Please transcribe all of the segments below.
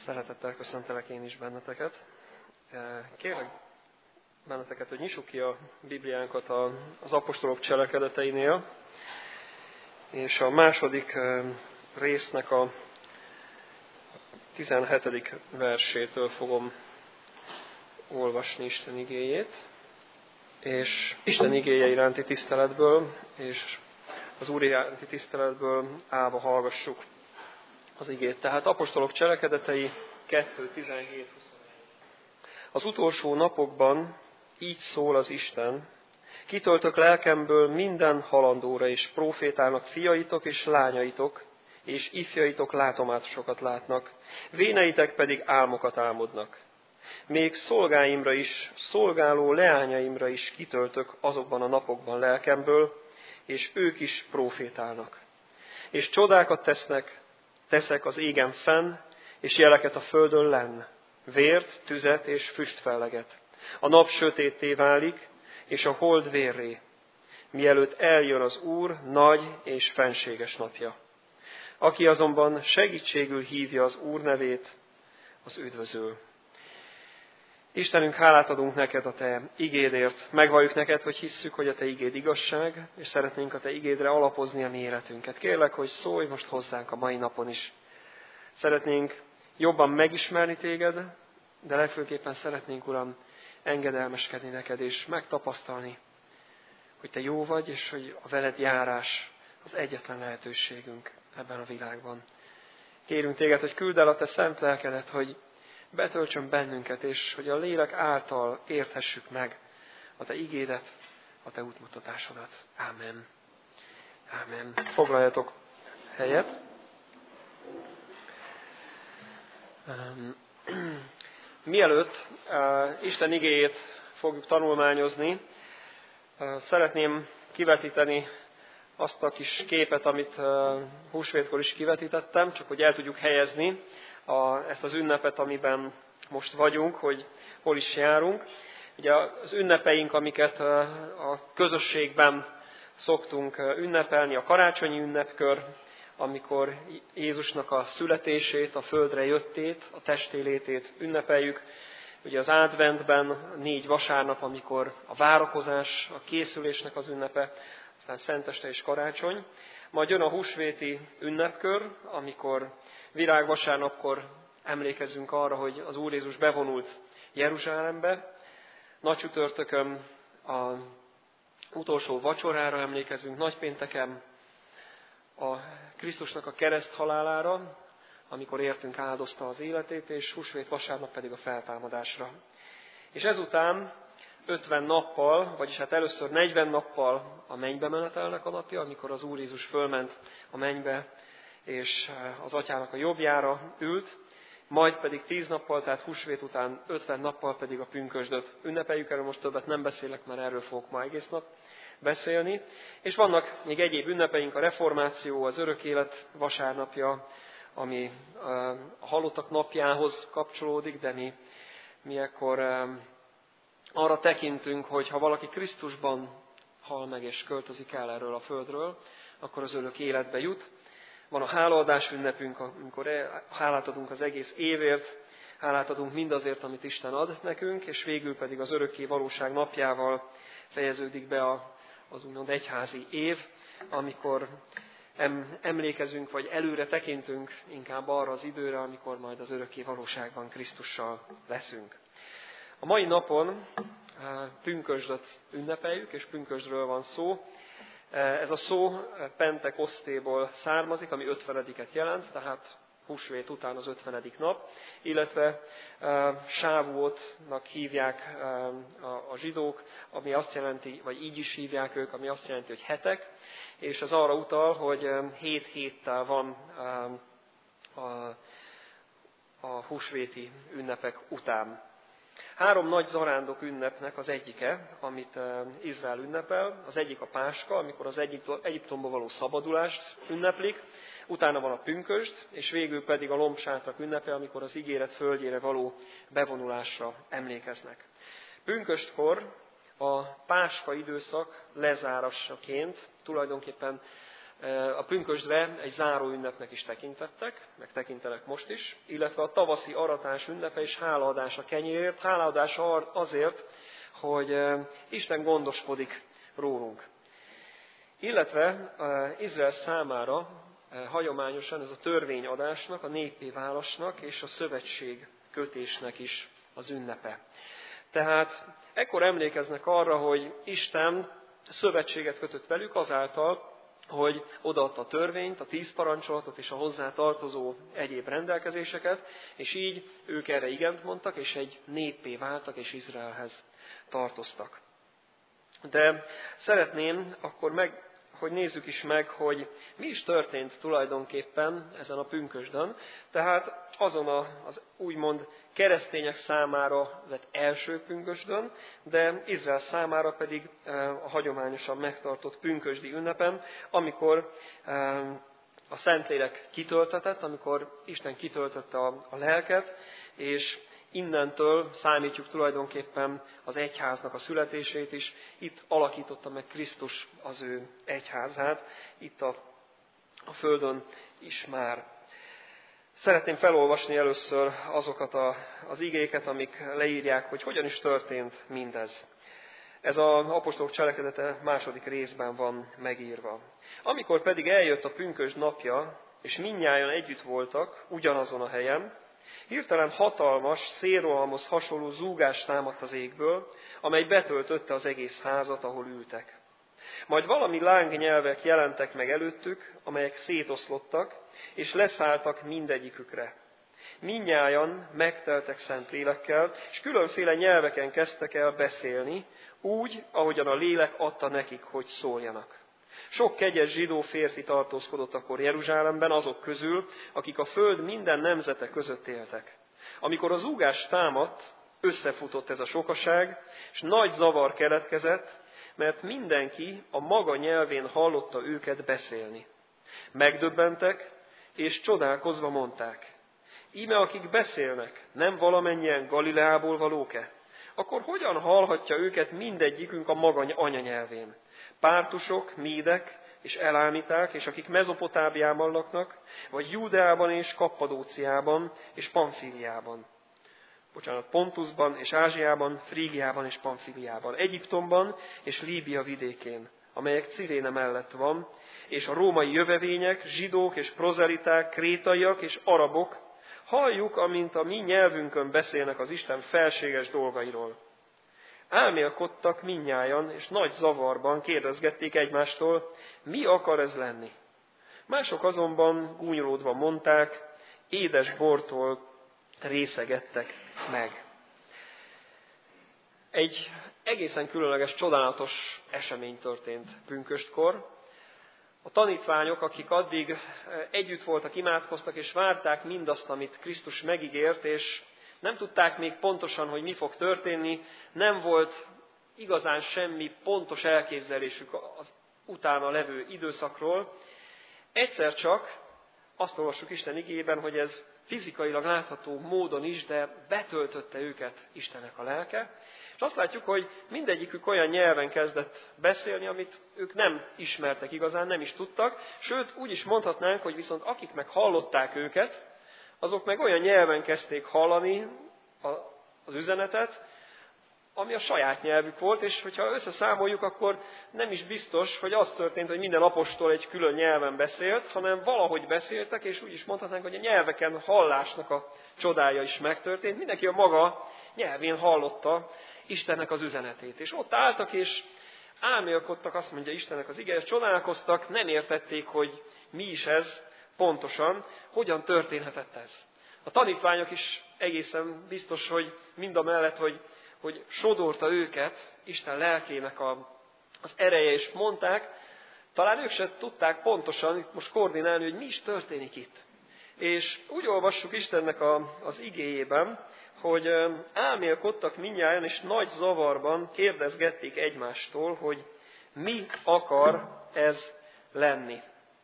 Szeretettel köszöntelek én is benneteket. Kérlek benneteket, hogy nyissuk ki a Bibliánkat az apostolok cselekedeteinél, és a második résznek a 17. versétől fogom olvasni Isten igéjét, és Isten igéje iránti tiszteletből, és az Úr iránti tiszteletből állva hallgassuk az igét. Tehát apostolok cselekedetei 2.17. Az utolsó napokban így szól az Isten: kitöltök lelkemből minden halandóra, és prófétálnak fiaitok és lányaitok, és ifjaitok látomásokat látnak, véneitek pedig álmokat álmodnak. Még szolgáimra is, szolgáló leányaimra is kitöltök azokban a napokban lelkemből, és ők is prófétálnak. És csodákat teszek az égen fenn, és jeleket a földön lenn, vért, tüzet és füstfelleget. A nap sötétté válik, és a hold vérré, mielőtt eljön az Úr nagy és fenséges napja. Aki azonban segítségül hívja az Úr nevét, az üdvözöl. Istenünk, hálát adunk neked a te igédért. Megvalljuk neked, hogy hisszük, hogy a te igéd igazság, és szeretnénk a te igédre alapozni a mi életünket. Kérlek, hogy szólj most hozzánk a mai napon is. Szeretnénk jobban megismerni téged, de legfőképpen szeretnénk, Uram, engedelmeskedni neked, és megtapasztalni, hogy te jó vagy, és hogy a veled járás az egyetlen lehetőségünk ebben a világban. Kérünk téged, hogy küldd el a te szent lelkedet, hogy betöltsön bennünket, és hogy a lélek által érthessük meg a te igédet, a te útmutatásodat. Ámen. Ámen. Foglaljatok helyet. Mielőtt Isten igéjét fogjuk tanulmányozni, szeretném kivetíteni azt a kis képet, amit húsvétkor is kivetítettem, csak hogy el tudjuk helyezni ezt az ünnepet, amiben most vagyunk, hogy hol is járunk. Ugye az ünnepeink, amiket a közösségben szoktunk ünnepelni, a karácsonyi ünnepkör, amikor Jézusnak a születését, a földre jöttét, a testélétét ünnepeljük. Ugye az adventben 4 vasárnap, amikor a várakozás, a készülésnek az ünnepe, aztán szenteste és karácsony. Majd jön a húsvéti ünnepkör, amikor virágvasárnapkor emlékezünk arra, hogy az Úr Jézus bevonult Jeruzsálembe. Nagycsütörtökön az utolsó vacsorára emlékezünk, nagypénteken a Krisztusnak a kereszthalálára, amikor értünk, áldozta az életét, és húsvét vasárnap pedig a feltámadásra. És ezután 50 nappal, vagyis hát először 40 nappal a mennybe menetelnek a napja, amikor az Úr Jézus fölment a mennybe, és az Atyának a jobbjára ült, majd pedig 10 nappal, tehát húsvét után 50 nappal pedig a pünkösdöt ünnepeljük. Erről most többet nem beszélek, mert erről fogok ma egész nap beszélni. És vannak még egyéb ünnepeink, a reformáció, az örök élet vasárnapja, ami a halottak napjához kapcsolódik, de mi ekkor arra tekintünk, hogy ha valaki Krisztusban hal meg és költözik el erről a földről, akkor az örök életbe jut. Van a hálaadás ünnepünk, amikor hálát adunk az egész évért, hálát adunk mindazért, amit Isten ad nekünk, és végül pedig az örökké valóság napjával fejeződik be az úgymond egyházi év, amikor emlékezünk, vagy előre tekintünk inkább arra az időre, amikor majd az örökké valóságban Krisztussal leszünk. A mai napon pünkösdöt ünnepeljük, és pünkösdről van szó. Ez a szó Pentekosztéból származik, ami 50-et jelent, tehát húsvét után az 50. nap, illetve Sávuotnak hívják a zsidók, ami azt jelenti, vagy így is hívják ők, ami azt jelenti, hogy hetek, és ez arra utal, hogy 7 héttel van a húsvéti ünnepek után. 3 nagy zarándok ünnepnek az egyike, amit Izrael ünnepel. Az egyik a Páska, amikor az Egyiptomba való szabadulást ünneplik, utána van a pünkösd, és végül pedig a lombsátrak ünnepe, amikor az ígéret földjére való bevonulásra emlékeznek. Pünköstkor a Páska időszak lezárásaként tulajdonképpen a pünkösdre egy záró ünnepnek is tekintettek, meg tekintenek most is, illetve a tavaszi aratás ünnepe és hálaadás a kenyérért, hálaadás azért, hogy Isten gondoskodik rólunk. Illetve Izrael számára hagyományosan ez a törvényadásnak, a néppé válásnak és a szövetség kötésnek is az ünnepe. Tehát ekkor emlékeznek arra, hogy Isten szövetséget kötött velük azáltal, hogy odaadta a törvényt, a 10 parancsolatot és a hozzá tartozó egyéb rendelkezéseket, és így ők erre igent mondtak, és egy néppé váltak, és Izraelhez tartoztak. De szeretném akkor hogy nézzük is meg, hogy mi is történt tulajdonképpen ezen a pünkösdön, tehát azon az úgymond keresztények számára lett első pünkösdön, de Izrael számára pedig a hagyományosan megtartott pünkösdi ünnepen, amikor a Szentlélek kitöltetett, amikor Isten kitöltötte a lelket, és innentől számítjuk tulajdonképpen az egyháznak a születését is. Itt alakította meg Krisztus az ő egyházát, itt a földön is már. Szeretném felolvasni először azokat az igéket, amik leírják, hogy hogyan is történt mindez. Ez az apostolok cselekedete második részben van megírva. Amikor pedig eljött a pünkösd napja, és mindnyájan együtt voltak ugyanazon a helyen, hirtelen hatalmas, szélrohamhoz hasonló zúgás támadt az égből, amely betöltötte az egész házat, ahol ültek. Majd valami lángnyelvek jelentek meg előttük, amelyek szétoszlottak, és leszálltak mindegyikükre. Mindnyájan megteltek szent lélekkel, és különféle nyelveken kezdtek el beszélni, úgy, ahogyan a lélek adta nekik, hogy szóljanak. Sok kegyes zsidó férfi tartózkodott akkor Jeruzsálemben azok közül, akik a föld minden nemzete között éltek. Amikor az zúgás támadt, összefutott ez a sokaság, és nagy zavar keletkezett, mert mindenki a maga nyelvén hallotta őket beszélni. Megdöbbentek, és csodálkozva mondták: íme akik beszélnek, nem valamennyien Galileából valók-e? Akkor hogyan hallhatja őket mindegyikünk a maga anyanyelvén? Pártusok, médek és elámiták, és akik Mezopotámiában laknak, vagy Júdeában és Kappadóciában és Pontusban és Ázsiában, Frígiában és Pamfiliában, Egyiptomban és Líbia vidékén, amelyek Ciréne mellett van, és a római jövevények, zsidók és prozeliták, krétaiak és arabok, halljuk, amint a mi nyelvünkön beszélnek az Isten felséges dolgairól. Álmélkodtak mindnyájan, és nagy zavarban kérdezgették egymástól, mi akar ez lenni. Mások azonban gúnyolódva mondták, édes bortól részegettek meg. Egy egészen különleges, csodálatos esemény történt pünköstkor. A tanítványok, akik addig együtt voltak, imádkoztak, és várták mindazt, amit Krisztus megígért, és nem tudták még pontosan, hogy mi fog történni, nem volt igazán semmi pontos elképzelésük az utána levő időszakról. Egyszer csak azt olvassuk Isten igében, hogy ez fizikailag látható módon is, de betöltötte őket Istennek a lelke. És azt látjuk, hogy mindegyikük olyan nyelven kezdett beszélni, amit ők nem ismertek igazán, nem is tudtak. Sőt, úgy is mondhatnánk, hogy viszont akik meg hallották őket, azok meg olyan nyelven kezdték hallani az üzenetet, ami a saját nyelvük volt, és hogyha összeszámoljuk, akkor nem is biztos, hogy az történt, hogy minden apostol egy külön nyelven beszélt, hanem valahogy beszéltek, és úgy is mondhatnánk, hogy a nyelveken hallásnak a csodája is megtörtént. Mindenki a maga nyelvén hallotta Istennek az üzenetét. És ott álltak, és álmélkodtak, azt mondja Istennek az igéje, csodálkoztak, nem értették, hogy mi is ez pontosan, hogyan történhetett ez. A tanítványok is egészen biztos, hogy mindamellett, hogy sodorta őket Isten lelkének az ereje, és mondták, talán ők sem tudták pontosan itt most koordinálni, hogy mi is történik itt. És úgy olvassuk Istennek az igéjében, hogy álmélkodtak mindnyájan, és nagy zavarban kérdezgették egymástól, hogy mi akar ez lenni.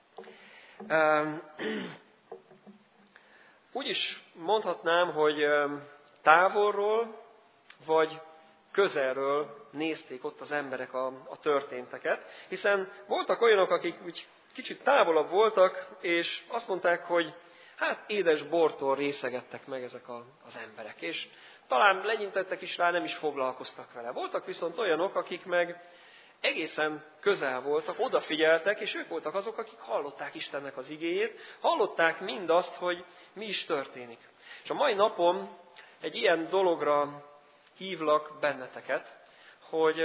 Úgy is mondhatnám, hogy távolról vagy közelről nézték ott az emberek a történteket, hiszen voltak olyanok, akik úgy kicsit távolabb voltak, és azt mondták, hogy hát édes bortól részegettek meg ezek az emberek, és talán legyintettek is rá, nem is foglalkoztak vele. Voltak viszont olyanok, akik meg egészen közel voltak, odafigyeltek, és ők voltak azok, akik hallották Istennek az igéjét, hallották mindazt, hogy mi is történik. És a mai napon egy ilyen dologra hívlak benneteket, hogy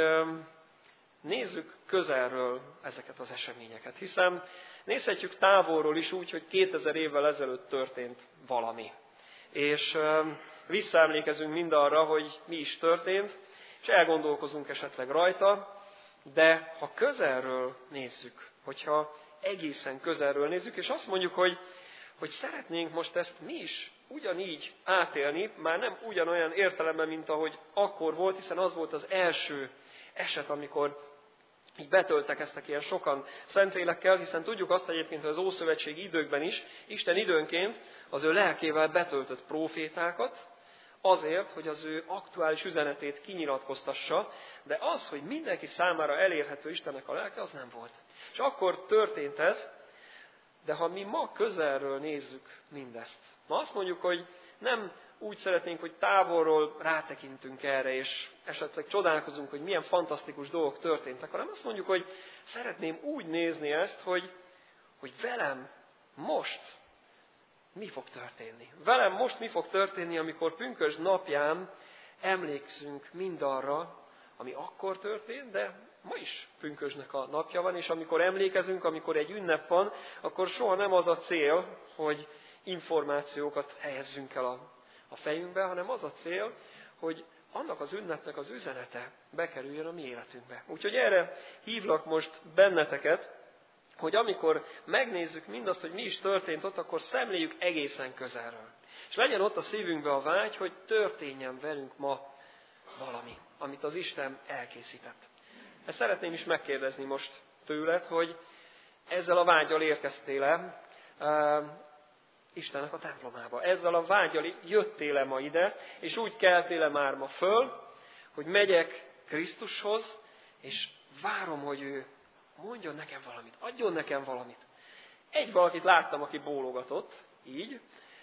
nézzük közelről ezeket az eseményeket, hiszen nézhetjük távolról is úgy, hogy 2000 évvel ezelőtt történt valami. És visszaemlékezünk mindarra, hogy mi is történt, és elgondolkozunk esetleg rajta, de ha közelről nézzük, hogyha egészen közelről nézzük, és azt mondjuk, hogy szeretnénk most ezt mi is ugyanígy átélni, már nem ugyanolyan értelemben, mint ahogy akkor volt, hiszen az volt az első eset, amikor így betöltekeztek ilyen sokan Szentlélekkel, hiszen tudjuk azt egyébként, hogy az ószövetségi időkben is Isten időnként az ő lelkével betöltött prófétákat, azért, hogy az ő aktuális üzenetét kinyilatkoztassa, de az, hogy mindenki számára elérhető Istennek a lelke, az nem volt. És akkor történt ez, de ha mi ma közelről nézzük mindezt, ma azt mondjuk, hogy nem úgy szeretnénk, hogy távolról rátekintünk erre, és esetleg csodálkozunk, hogy milyen fantasztikus dolgok történtek, hanem azt mondjuk, hogy szeretném úgy nézni ezt, hogy velem most mi fog történni. Velem most mi fog történni, amikor pünkösd napján emlékszünk mindarra, ami akkor történt, de ma is pünkösdnek a napja van, és amikor emlékezünk, amikor egy ünnep van, akkor soha nem az a cél, hogy információkat helyezzünk el a fejünkbe, hanem az a cél, hogy annak az ünnepnek az üzenete bekerüljön a mi életünkbe. Úgyhogy erre hívlak most benneteket, hogy amikor megnézzük mindazt, hogy mi is történt ott, akkor szemléljük egészen közelről. És legyen ott a szívünkbe a vágy, hogy történjen velünk ma valami, amit az Isten elkészített. Ezt szeretném is megkérdezni most tőled, hogy ezzel a vággyal érkeztél-e Istennek a templomába. Ezzel a vággyal jöttél-e ma ide, és úgy keltél-e már ma föl, hogy megyek Krisztushoz, és várom, hogy ő mondjon nekem valamit, adjon nekem valamit. Egy valakit láttam, aki bólogatott, így.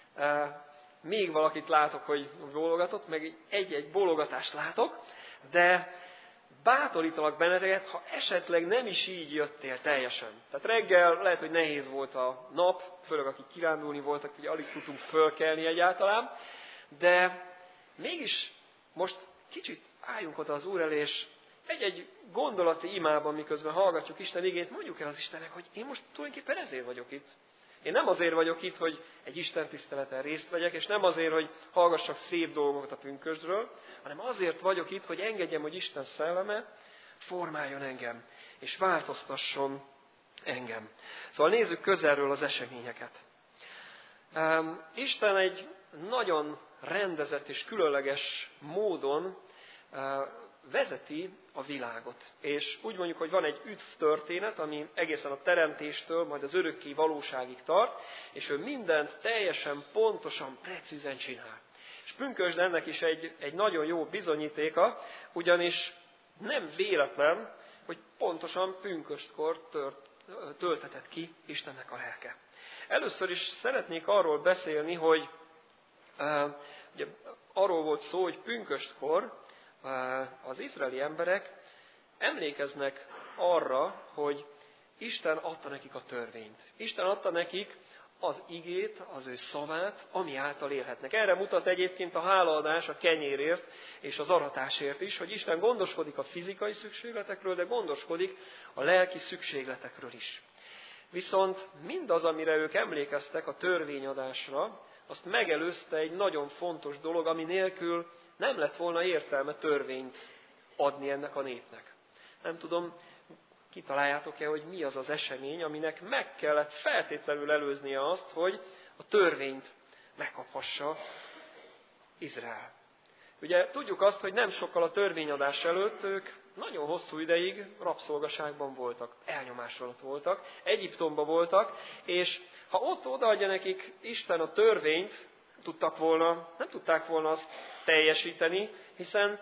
Még valakit látok, hogy bólogatott, meg egy bólogatást látok, de bátorítalak benneteket, ha esetleg nem is így jöttél teljesen. Tehát reggel lehet, hogy nehéz volt a nap, főleg akik kirándulni voltak, hogy alig tudtunk fölkelni egyáltalán, de mégis most kicsit álljunk oda az Úr elé, és egy gondolati imában, miközben hallgatjuk Isten igét, mondjuk el az Istennek, hogy én most tulajdonképpen ezért vagyok itt. Én nem azért vagyok itt, hogy egy Isten tiszteleten részt vegyek, és nem azért, hogy hallgassak szép dolgokat a pünkösdről, hanem azért vagyok itt, hogy engedjem, hogy Isten szelleme formáljon engem, és változtasson engem. Szóval nézzük közelről az eseményeket. Isten egy nagyon rendezett és különleges módon vezeti a világot. És úgy mondjuk, hogy van egy üdv történet, ami egészen a teremtéstől, majd az örökké valóságig tart, és ő mindent teljesen pontosan, precízen csinál. És pünkösd ennek is egy nagyon jó bizonyítéka, ugyanis nem véletlen, hogy pontosan pünköstkor töltetett ki Istennek a lelke. Először is szeretnék arról beszélni, hogy ugye, arról volt szó, hogy pünköstkor az izraeli emberek emlékeznek arra, hogy Isten adta nekik a törvényt. Isten adta nekik az igét, az ő szavát, ami által élhetnek. Erre mutat egyébként a hálaadás a kenyérért és az aratásért is, hogy Isten gondoskodik a fizikai szükségletekről, de gondoskodik a lelki szükségletekről is. Viszont mindaz, amire ők emlékeztek a törvényadásra, azt megelőzte egy nagyon fontos dolog, ami nélkül nem lett volna értelme törvényt adni ennek a népnek. Nem tudom, kitaláljátok-e, hogy mi az az esemény, aminek meg kellett feltétlenül előznie azt, hogy a törvényt megkaphassa Izrael. Ugye tudjuk azt, hogy nem sokkal a törvényadás előtt ők nagyon hosszú ideig rabszolgaságban voltak, elnyomás alatt voltak, Egyiptomban voltak, és ha ott odaadja nekik Isten a törvényt, nem tudták volna azt teljesíteni, hiszen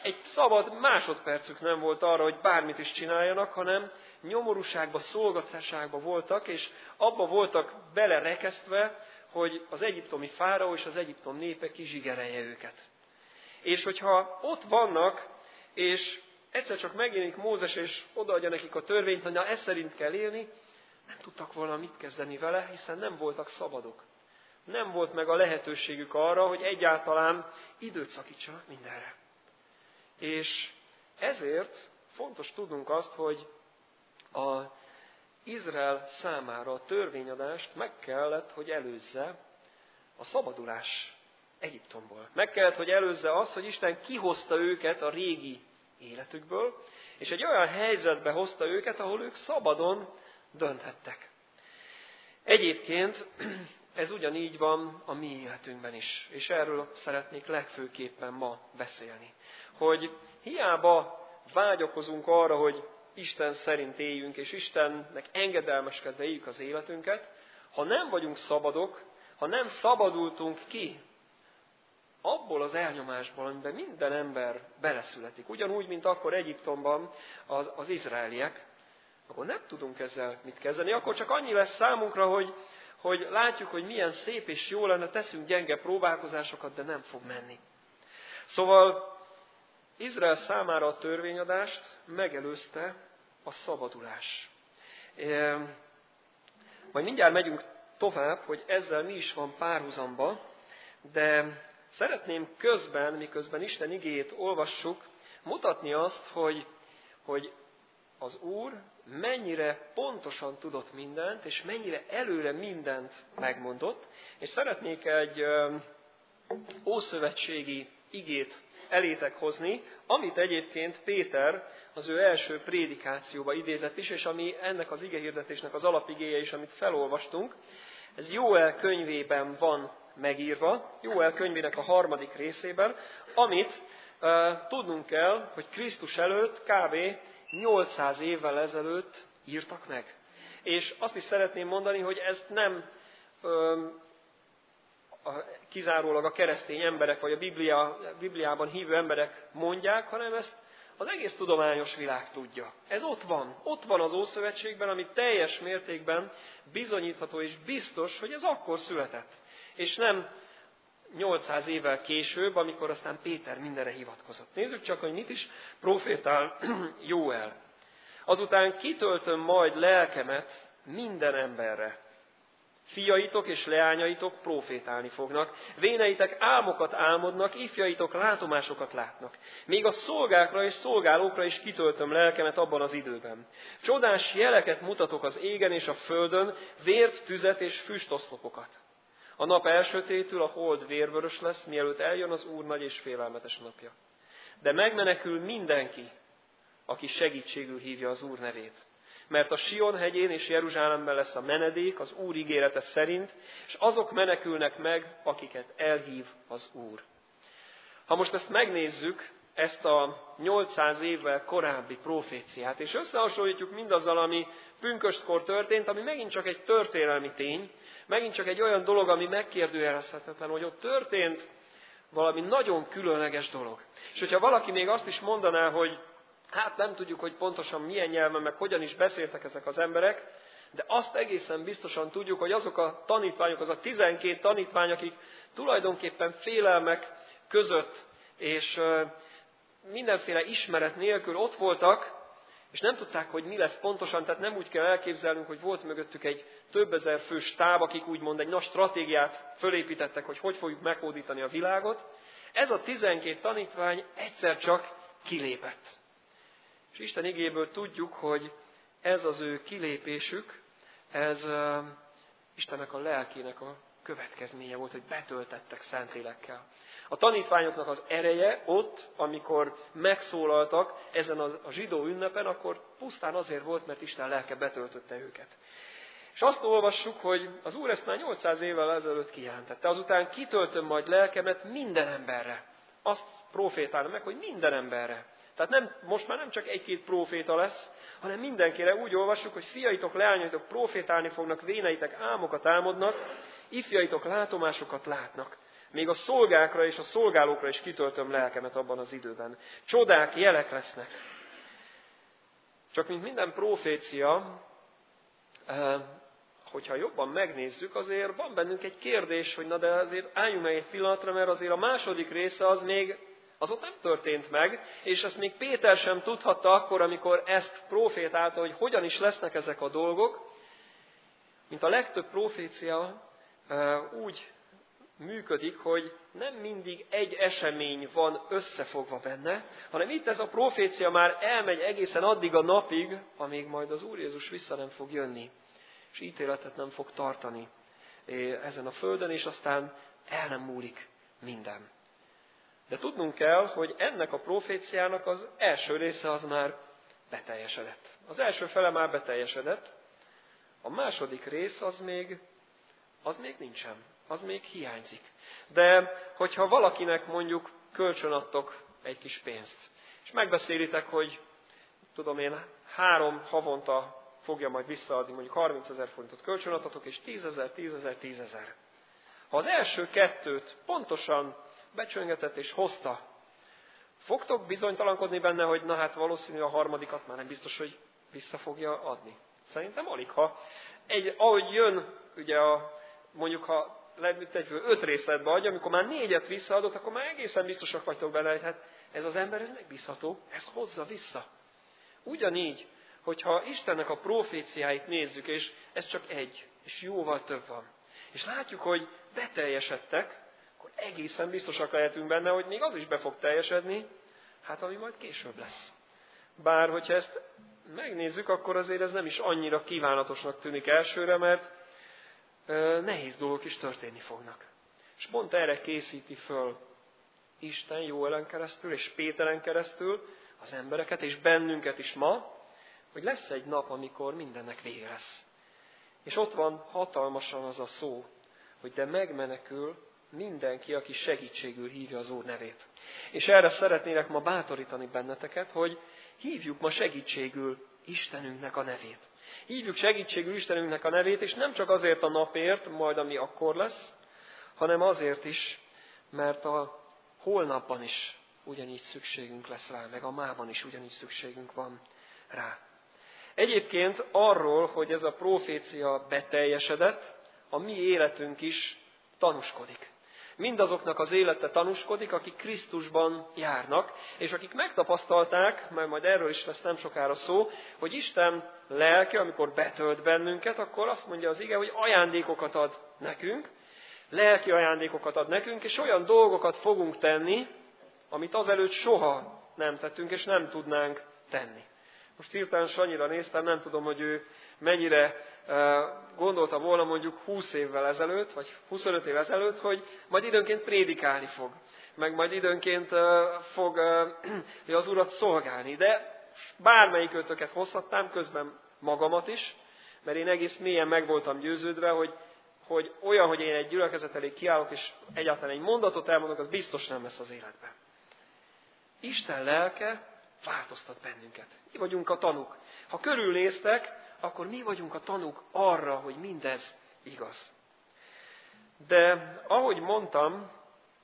egy szabad másodpercük nem volt arra, hogy bármit is csináljanak, hanem nyomorúságba, szolgatásságba voltak, és abba voltak belerekesztve, hogy az egyiptomi fáraó és az egyiptom népe kizsigerelje őket. És hogyha ott vannak, és egyszer csak megjelenik Mózes, és odaadja nekik a törvényt, hogy na, ez szerint kell élni, nem tudtak volna mit kezdeni vele, hiszen nem voltak szabadok. Nem volt meg a lehetőségük arra, hogy egyáltalán időt szakítsanak mindenre. És ezért fontos tudnunk azt, hogy az Izrael számára a törvényadást meg kellett, hogy előzze a szabadulás Egyiptomból. Meg kellett, hogy előzze azt, hogy Isten kihozta őket a régi életükből, és egy olyan helyzetbe hozta őket, ahol ők szabadon dönthettek. Egyébként ez ugyanígy van a mi életünkben is, és erről szeretnék legfőképpen ma beszélni. Hogy hiába vágyakozunk arra, hogy Isten szerint éljünk, és Istennek engedelmeskedve éljük az életünket, ha nem vagyunk szabadok, ha nem szabadultunk ki abból az elnyomásból, amiben minden ember beleszületik, ugyanúgy, mint akkor Egyiptomban az izraeliek, akkor nem tudunk ezzel mit kezdeni. Akkor csak annyi lesz számunkra, hogy látjuk, hogy milyen szép és jó lenne, teszünk gyenge próbálkozásokat, de nem fog menni. Szóval Izrael számára a törvényadást megelőzte a szabadulás. Majd mindjárt megyünk tovább, hogy ezzel mi is van párhuzamba, de szeretném közben, miközben Isten igéjét olvassuk, mutatni azt, hogy az Úr mennyire pontosan tudott mindent, és mennyire előre mindent megmondott, és szeretnék egy ószövetségi igét elétek hozni, amit egyébként Péter az ő első prédikációba idézett is, és ami ennek az igehirdetésnek az alapigéje is, amit felolvastunk. Ez Jóel könyvében van megírva, Jóel könyvének a 3. részében, amit tudnunk kell, hogy Krisztus előtt kb. 800 évvel ezelőtt írtak meg. És azt is szeretném mondani, hogy ezt nem kizárólag a keresztény emberek, vagy a Bibliában hívő emberek mondják, hanem ezt az egész tudományos világ tudja. Ez ott van az Ószövetségben, ami teljes mértékben bizonyítható és biztos, hogy ez akkor született. És nem 800 évvel később, amikor aztán Péter mindenre hivatkozott. Nézzük csak, hogy mit is profétál Jóel. Azután kitöltöm majd lelkemet minden emberre. Fiaitok és leányaitok profétálni fognak, véneitek álmokat álmodnak, ifjaitok látomásokat látnak. Még a szolgákra és szolgálókra is kitöltöm lelkemet abban az időben. Csodás jeleket mutatok az égen és a földön, vért, tüzet és füstoszlopokat. A nap elsötétül, a hold vérvörös lesz, mielőtt eljön az Úr nagy és félelmetes napja. De megmenekül mindenki, aki segítségül hívja az Úr nevét. Mert a Sion hegyén és Jeruzsálemben lesz a menedék az Úr ígérete szerint, és azok menekülnek meg, akiket elhív az Úr. Ha most ezt megnézzük, ezt a 800 évvel korábbi proféciát, és összehasonlítjuk mindazzal, ami pünköstkor történt, ami megint csak egy történelmi tény, megint csak egy olyan dolog, ami megkérdőjelezhetetlen, hogy ott történt valami nagyon különleges dolog. És hogyha valaki még azt is mondaná, hogy hát nem tudjuk, hogy pontosan milyen nyelven, meg hogyan is beszéltek ezek az emberek, de azt egészen biztosan tudjuk, hogy azok a tanítványok, az a 12 tanítvány, akik tulajdonképpen félelmek között és mindenféle ismeret nélkül ott voltak, és nem tudták, hogy mi lesz pontosan, tehát nem úgy kell elképzelnünk, hogy volt mögöttük egy több ezer fős stáb, akik úgymond egy nagy stratégiát fölépítettek, hogy fogjuk meghódítani a világot. Ez a 12 tanítvány egyszer csak kilépett. És Isten igéből tudjuk, hogy ez az ő kilépésük, ez Istennek a lelkének a következménye volt, hogy betöltettek Szentlélekkel. A tanítványoknak az ereje ott, amikor megszólaltak ezen a zsidó ünnepen, akkor pusztán azért volt, mert Isten lelke betöltötte őket. És azt olvassuk, hogy az Úr ezt már 800 évvel ezelőtt kijelentette. Azután kitöltöm majd lelkemet minden emberre. Azt profétálna meg, hogy minden emberre. Tehát most már nem csak egy-két próféta lesz, hanem mindenkire. Úgy olvassuk, hogy fiaitok, leányaitok profétálni fognak, véneitek álmokat álmodnak, ifjaitok látomásokat látnak. Még a szolgákra és a szolgálókra is kitöltöm lelkemet abban az időben. Csodák, jelek lesznek. Csak mint minden profécia, hogyha jobban megnézzük, azért van bennünk egy kérdés, hogy na de azért álljunk meg egy pillanatra, mert azért a második része az ott nem történt meg, és ezt még Péter sem tudhatta akkor, amikor ezt profétálta, hogy hogyan is lesznek ezek a dolgok. Mint a legtöbb profécia úgy működik, hogy nem mindig egy esemény van összefogva benne, hanem itt ez a profécia már elmegy egészen addig a napig, amíg majd az Úr Jézus vissza nem fog jönni, és ítéletet nem fog tartani ezen a földön, és aztán el nem múlik minden. De tudnunk kell, hogy ennek a proféciának az első része az már beteljesedett. Az első fele már beteljesedett, a második rész az még nincsen, az még hiányzik. De hogyha valakinek mondjuk kölcsönadtok egy kis pénzt, és megbeszélitek, hogy tudom én 3 havonta fogja majd visszaadni, mondjuk 30 000 forintot kölcsönadtatok, és 10 000, 10 000, 10 000. Ha az első 2 pontosan becsöngetett és hozta, fogtok bizonytalankodni benne, hogy na hát valószínű a harmadikat már nem biztos, hogy vissza fogja adni. Szerintem alig, ha ahogy jön, ugye mondjuk ha legtöbb 5 részletbe adja, amikor már 4-et visszaadott, akkor már egészen biztosak vagytok benne, hogy hát ez az ember, ez megbízható, ez hozza vissza. Ugyanígy, hogyha Istennek a proféciáit nézzük, és ez csak egy, és jóval több van, és látjuk, hogy beteljesedtek, akkor egészen biztosak lehetünk benne, hogy még az is be fog teljesedni, hát ami majd később lesz. Bár, hogyha ezt megnézzük, akkor azért ez nem is annyira kívánatosnak tűnik elsőre, mert nehéz dolgok is történni fognak. És pont erre készíti föl Isten Jóelen keresztül és Péteren keresztül az embereket, és bennünket is ma, hogy lesz egy nap, amikor mindennek vége lesz. És ott van hatalmasan az a szó, hogy de megmenekül mindenki, aki segítségül hívja az Úr nevét. És erre szeretnélek ma bátorítani benneteket, hogy hívjuk ma segítségül Istenünknek a nevét. Hívjuk segítségül Istenünknek a nevét, és nem csak azért a napért, majd ami akkor lesz, hanem azért is, mert a holnapban is ugyanígy szükségünk lesz rá, meg a mában is ugyanígy szükségünk van rá. Egyébként arról, hogy ez a profécia beteljesedett, a mi életünk is tanúskodik. Mindazoknak az élete tanúskodik, akik Krisztusban járnak, és akik megtapasztalták, mert majd erről is lesz nem sokára szó, hogy Isten lelke, amikor betölt bennünket, akkor azt mondja az ige, hogy ajándékokat ad nekünk, lelki ajándékokat ad nekünk, és olyan dolgokat fogunk tenni, amit azelőtt soha nem tettünk, és nem tudnánk tenni. Most hirtelen Sanyira néztem, nem tudom, hogy ő mennyire gondolta volna mondjuk 20 évvel ezelőtt, vagy 25 évvel ezelőtt, hogy majd időnként prédikálni fog, meg majd időnként fog az Urat szolgálni. De bármelyik ötöket hozhatnám, közben magamat is, mert én egész mélyen meg voltam győződve, hogy olyan, hogy én egy gyülekezet elé kiállok, és egyáltalán egy mondatot elmondok, az biztos nem lesz az életben. Isten lelke változtat bennünket. Mi vagyunk a tanúk. Ha körülnéztek, akkor mi vagyunk a tanúk arra, hogy mindez igaz. De ahogy mondtam,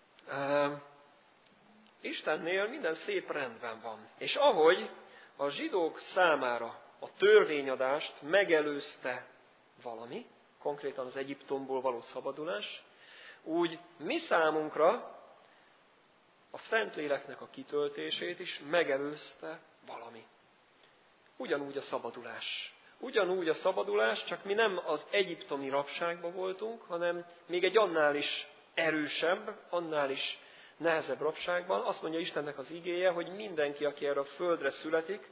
Istennél minden szép rendben van. És ahogy a zsidók számára a törvényadást megelőzte valami, konkrétan az Egyiptomból való szabadulás, úgy mi számunkra a Szentléleknek a kitöltését is megelőzte valami. Ugyanúgy a szabadulás. Ugyanúgy a szabadulás, csak mi nem az egyiptomi rabságban voltunk, hanem még egy annál is erősebb, annál is nehezebb rabságban. Azt mondja Istennek az igéje, hogy mindenki, aki erre a földre születik,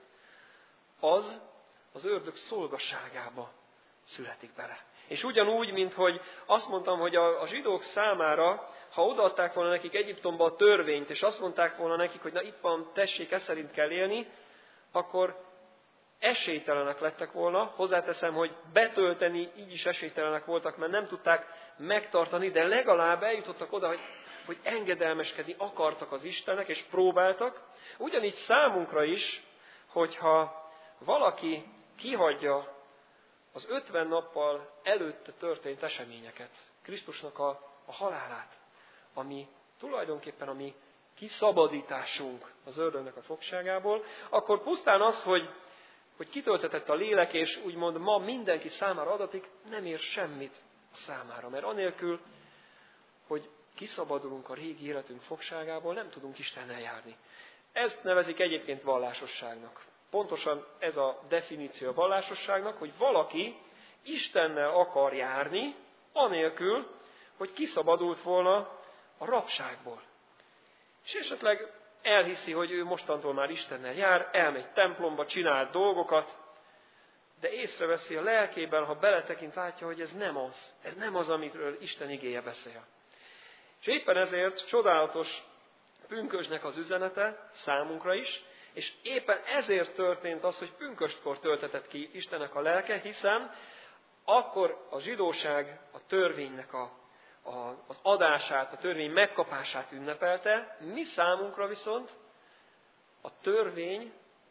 az ördög szolgasságába születik bele. És ugyanúgy, mint hogy azt mondtam, hogy a zsidók számára, ha odaadták volna nekik Egyiptomba a törvényt, és azt mondták volna nekik, hogy na itt van, tessék, ez szerint kell élni, akkor esélytelenek lettek volna. Hozzáteszem, hogy betölteni így is esélytelenek voltak, mert nem tudták megtartani, de legalább eljutottak oda, hogy engedelmeskedni akartak az Istennek, és próbáltak. Ugyanígy számunkra is, hogyha valaki kihagyja az 50 nappal előtte történt eseményeket, Krisztusnak a halálát, ami tulajdonképpen a mi kiszabadításunk az ördögnek a fogságából, akkor pusztán az, hogy kitöltetett a lélek, és úgymond ma mindenki számára adatik, nem ér semmit a számára. Mert anélkül, hogy kiszabadulunk a régi életünk fogságából, nem tudunk Istennel járni. Ezt nevezik egyébként vallásosságnak. Pontosan ez a definíció a vallásosságnak, hogy valaki Istennel akar járni, anélkül, hogy kiszabadult volna a rabságból. És esetleg elhiszi, hogy ő mostantól már Istennel jár, elmegy templomba, csinál dolgokat, de észreveszi a lelkében, ha beletekint, látja, hogy ez nem az, amiről Isten igéje beszél. És éppen ezért csodálatos pünkösdnek az üzenete számunkra is, és éppen ezért történt az, hogy pünköstkor töltetett ki Istennek a lelke, hiszen akkor a zsidóság a törvénynek az adását, a törvény megkapását ünnepelte, mi számunkra viszont a törvény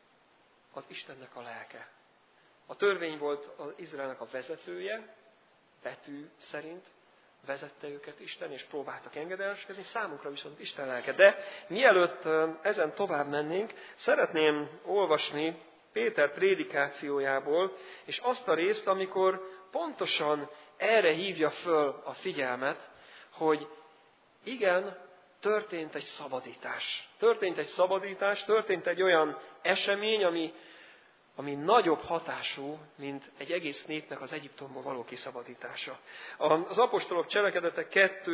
az Istennek a lelke. A törvény volt az Izraelnek a vezetője, betű szerint vezette őket Isten, és próbáltak engedelmeskedni, számunkra viszont Isten lelke. De mielőtt ezen tovább mennénk, szeretném olvasni Péter prédikációjából, és azt a részt, amikor pontosan erre hívja föl a figyelmet, hogy igen, történt egy szabadítás. Történt egy olyan esemény, ami nagyobb hatású, mint egy egész népnek az Egyiptomból való kiszabadítása. Az apostolok cselekedete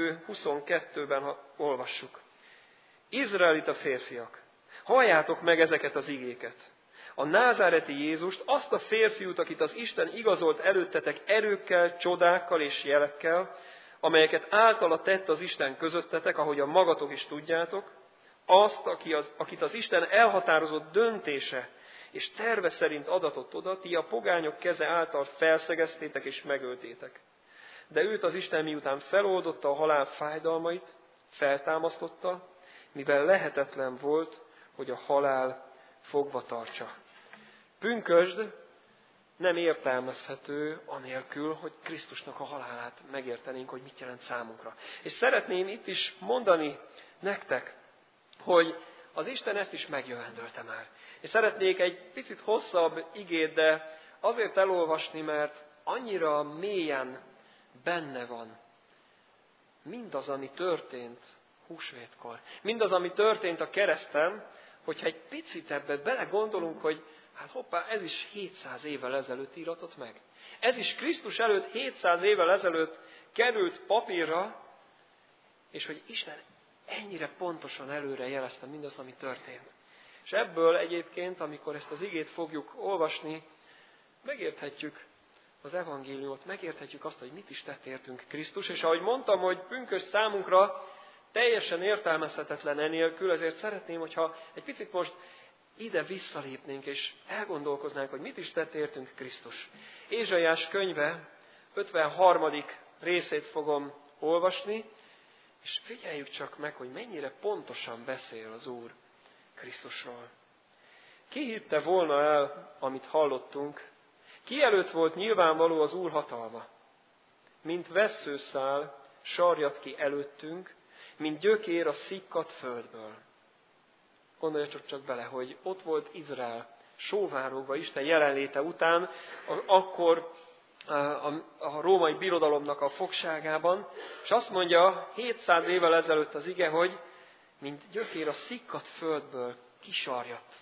2.22-ben olvassuk. Izraelita férfiak, halljátok meg ezeket az igéket. A názáreti Jézust, azt a férfiút, akit az Isten igazolt előttetek erőkkel, csodákkal és jelekkel, amelyeket általa tett az Isten közöttetek, ahogy a magatok is tudjátok, azt, akit az Isten elhatározott döntése és terve szerint adatott oda, ti a pogányok keze által felszegeztétek és megöltétek. De őt az Isten miután feloldotta a halál fájdalmait, feltámasztotta, mivel lehetetlen volt, hogy a halál fogva tartsa. Pünkösd nem értelmezhető anélkül, hogy Krisztusnak a halálát megértenénk, hogy mit jelent számunkra. És szeretném itt is mondani nektek, hogy az Isten ezt is megjövendölte már. És szeretnék egy picit hosszabb igét, de azért elolvasni, mert annyira mélyen benne van mindaz, ami történt húsvétkor. Mindaz, ami történt a kereszten, hogyha egy picit ebbe belegondolunk, hogy hát hoppá, ez is 700 évvel ezelőtt íratott meg. Ez is Krisztus előtt 700 évvel ezelőtt került papírra, és hogy Isten ennyire pontosan előre jelezte mindazt, ami történt. És ebből egyébként, amikor ezt az igét fogjuk olvasni, megérthetjük az evangéliumot, megérthetjük azt, hogy mit is tett értünk Krisztus, és ahogy mondtam, hogy pünkösd számunkra teljesen értelmezhetetlen enélkül, ezért szeretném, hogyha egy picit most ide visszalépnénk, és elgondolkoznánk, hogy mit is tett értünk Krisztus. Ézsaiás könyve 53. részét fogom olvasni, és figyeljük csak meg, hogy mennyire pontosan beszél az Úr Krisztusról. Ki hitte volna el, amit hallottunk? Ki előtt volt nyilvánvaló az Úr hatalma? Mint vesszőszál sarjad ki előttünk, mint gyökér a szikkadt földből. Gondolja csak bele, hogy ott volt Izrael, sóvárogva Isten jelenléte után, akkor a római birodalomnak a fogságában, és azt mondja 700 évvel ezelőtt az ige, hogy mint gyökér a szikkadt földből kisarjadt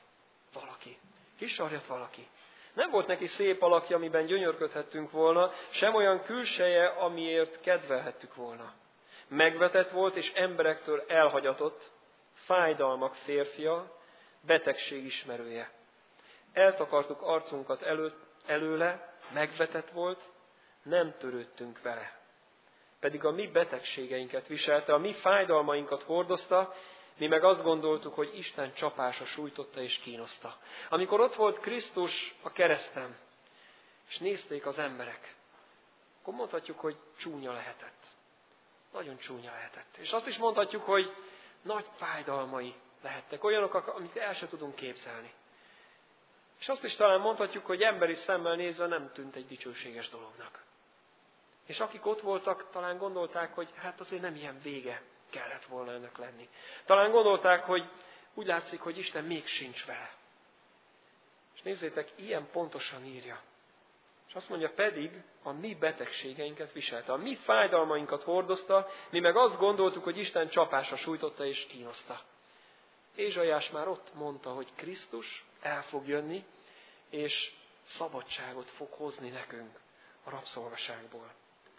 valaki. Nem volt neki szép alakja, amiben gyönyörködhettünk volna, sem olyan külseje, amiért kedvelhettük volna. Megvetett volt és emberektől elhagyatott, fájdalmak férfia, betegség ismerője. Eltakartuk arcunkat előle, megvetett volt, nem törődtünk vele. Pedig a mi betegségeinket viselte, a mi fájdalmainkat hordozta, mi meg azt gondoltuk, hogy Isten csapása sújtotta és kínoszta. Amikor ott volt Krisztus a kereszten, és nézték az emberek, akkor mondhatjuk, hogy csúnya lehetett. Nagyon csúnya lehetett. És azt is mondhatjuk, hogy nagy fájdalmai lehettek, olyanok, amit el sem tudunk képzelni. És azt is talán mondhatjuk, hogy emberi szemmel nézve nem tűnt egy dicsőséges dolognak. És akik ott voltak, talán gondolták, hogy hát azért nem ilyen vége kellett volna ennek lenni. Talán gondolták, hogy úgy látszik, hogy Isten még sincs vele. És nézzétek, ilyen pontosan írja. És azt mondja, pedig a mi betegségeinket viselte, a mi fájdalmainkat hordozta, mi meg azt gondoltuk, hogy Isten csapásra sújtotta és kínoszta. Ézsaiás már ott mondta, hogy Krisztus el fog jönni, és szabadságot fog hozni nekünk a rabszolgaságból.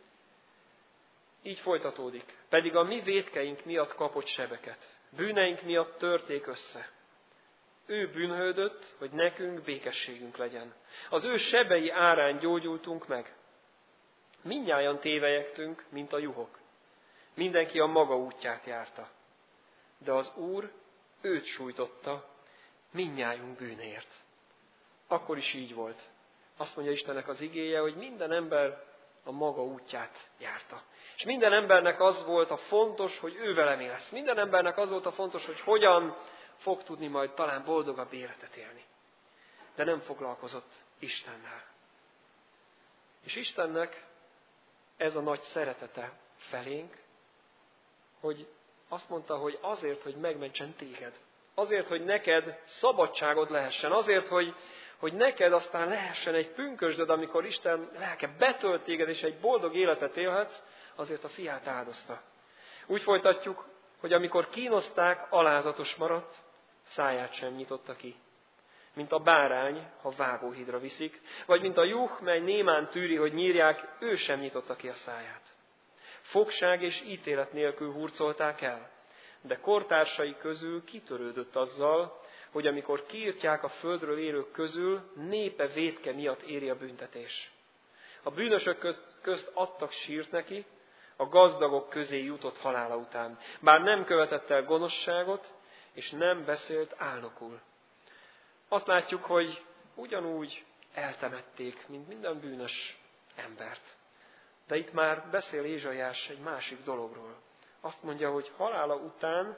Így folytatódik. Pedig a mi vétkeink miatt kapott sebeket, bűneink miatt törték össze. Ő bűnhődött, hogy nekünk békességünk legyen. Az ő sebei árán gyógyultunk meg. Mindnyájan tévelyegtünk, mint a juhok. Mindenki a maga útját járta. De az Úr őt sújtotta mindnyájunk bűnéért. Akkor is így volt. Azt mondja Istennek az igéje, hogy minden ember a maga útját járta. És minden embernek az volt a fontos, hogy ő velem lesz. Minden embernek az volt a fontos, hogy hogyan fog tudni majd talán boldogabb életet élni. De nem foglalkozott Istennel. És Istennek ez a nagy szeretete felénk, hogy azt mondta, hogy azért, hogy megmentsen téged. Azért, hogy neked szabadságod lehessen. Azért, hogy neked aztán lehessen egy pünkösdöd, amikor Isten lelke betölt téged, és egy boldog életet élhetsz, azért a fiát áldozta. Úgy folytatjuk, hogy amikor kínozták, alázatos maradt, száját sem nyitotta ki. Mint a bárány, ha vágóhídra viszik, vagy mint a juh, mely némán tűri, hogy nyírják, ő sem nyitotta ki a száját. Fogság és ítélet nélkül hurcolták el, de kortársai közül kitörődött azzal, hogy amikor kiirtják a földről élők közül, népe vétke miatt éri a büntetés. A bűnösök közt adtak sírt neki, a gazdagok közé jutott halála után, bár nem követett el gonoszságot, és nem beszélt álnokul. Azt látjuk, hogy ugyanúgy eltemették, mint minden bűnös embert. De itt már beszél Ézsaiás egy másik dologról. Azt mondja, hogy halála után